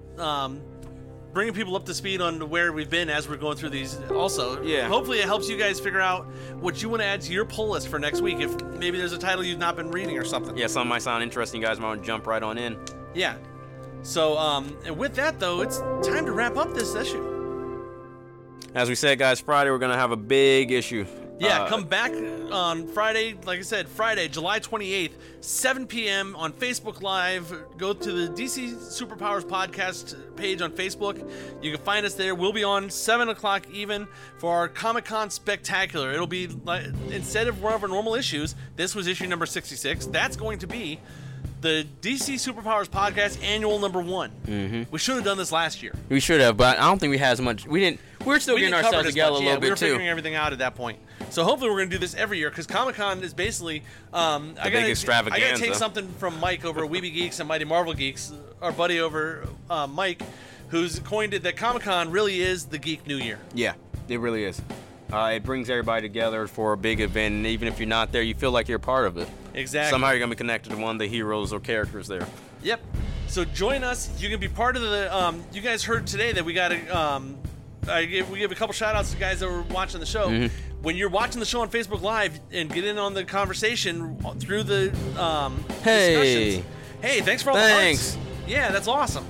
um, bringing people up to speed on where we've been as we're going through these. Also, Yeah. hopefully it helps you guys figure out what you want to add to your pull list for next week. If maybe there's a title you've not been reading or something. Yeah, some might sound interesting. You guys might want to jump right on in. Yeah. So, um, and with that though, it's time to wrap up this issue. As we said, guys, Friday we're gonna have a big issue. Yeah, Uh, come back on Friday, like I said, Friday, July twenty-eighth, seven p.m. on Facebook Live. Go to the D C Superpowers podcast page on Facebook. You can find us there. We'll be on seven o'clock even for our Comic-Con Spectacular. It'll be, like, instead of one of our normal issues, this was issue number sixty-six. That's going to be the D C Superpowers podcast annual number one. Mm-hmm. We should have done this last year. We should have, but I don't think we had as much. We didn't. We're still We getting didn't cover ourselves this together much. a Yeah, little we bit were too. figuring everything out at that point. So hopefully we're going to do this every year because Comic-Con is basically um, I big gotta, I extravaganza. got to take something from Mike over at Weeby Geeks and Mighty Marvel Geeks, our buddy over uh, Mike, who's coined it that Comic-Con really is the Geek New Year. Yeah, it really is. Uh, it brings everybody together for a big event, and even if you're not there, you feel like you're a part of it. Exactly. Somehow you're gonna be connected to one of the heroes or characters there. Yep. So join us. You can be part of the. Um, you guys heard today that we got a. Um, I give, we give a couple shout outs to guys that were watching the show. Mhm. When you're watching the show on Facebook Live and get in on the conversation through the um, Hey. discussions. Hey, thanks for all Thanks. the hearts. Yeah, that's awesome.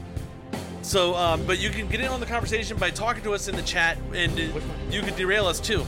So, um, but you can get in on the conversation by talking to us in the chat, and uh, you can derail us too.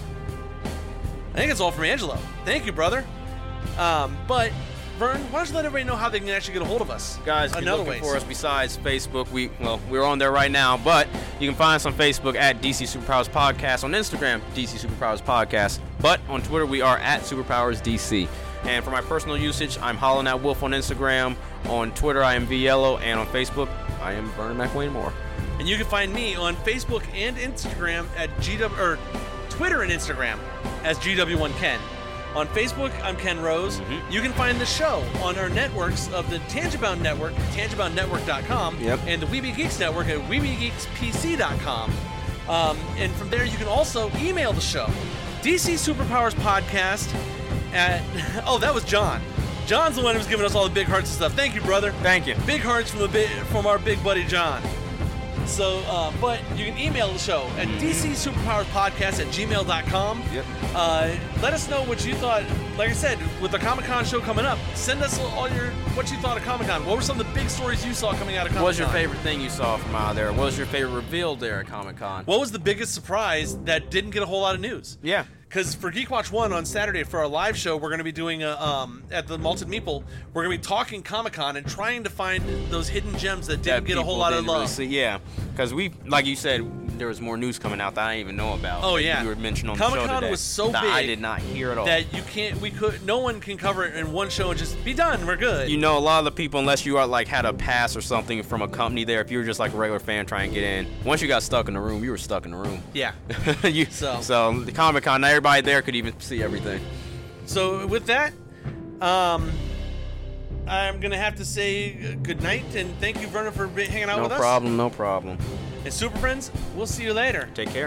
I think it's all from Angelo. Thank you, brother. Um, but Vern, why don't you let everybody know how they can actually get a hold of us? Guys, if you're Another looking ways. for us besides Facebook, we well, we're on there right now, but you can find us on Facebook at D C Superpowers Podcast, on Instagram, D C Superpowers Podcast, But on Twitter, we are at SuperpowersDC. And for my personal usage, I'm Hollin' Out Wolf on Instagram. On Twitter, I am VYellow. And on Facebook, I am Vernon McWayne Moore. And you can find me on Facebook and Instagram at G W, or Twitter and Instagram as G W one Ken. On Facebook, I'm Ken Rose. Mm-hmm. You can find the show on our networks of the Tangibound Network, tangibound network dot com, yep. and the Weeby Geeks Network at weeby geeks p c dot com. Um, and from there, you can also email the show, D C Superpowers Podcast at, oh, that was John. John's the one who's giving us all the big hearts and stuff. Thank you, brother. Thank you. Big hearts from the big, from our big buddy John. So, uh, but you can email the show at mm-hmm. D C Superpowers Podcast at gmail dot com. Yep. Uh, let us know what you thought. Like I said, with the Comic-Con show coming up, send us all your what you thought of Comic-Con. What were some of the big stories you saw coming out of Comic-Con? What was your favorite thing you saw from out there? What was your favorite reveal there at Comic-Con? What was the biggest surprise that didn't get a whole lot of news? Yeah. Because for Geek Watch one on Saturday for our live show, we're going to be doing a, um, at the Malted Meeple, we're going to be talking Comic-Con and trying to find those hidden gems that didn't that get a whole lot of love. Really see, yeah, because we, like you said, there was more news coming out that I didn't even know about. Oh like yeah, you were mentioning on Comic-Con the show today was so that big I did not hear at all. That you can't, we could, no one can cover it in one show and just be done. We're good. You know, a lot of the people, unless you are like had a pass or something from a company there, if you were just like a regular fan trying to get in, once you got stuck in the room, you were stuck in the room. Yeah. you, so, so the Comic-Con, not everybody there could even see everything. So with that, um, I'm gonna have to say good night and thank you, Vernon, for hanging out no with us. No problem, no problem. And Super Friends, we'll see you later. Take care.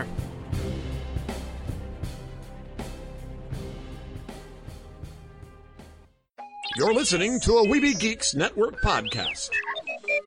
You're listening to a Weeby Geeks Network podcast.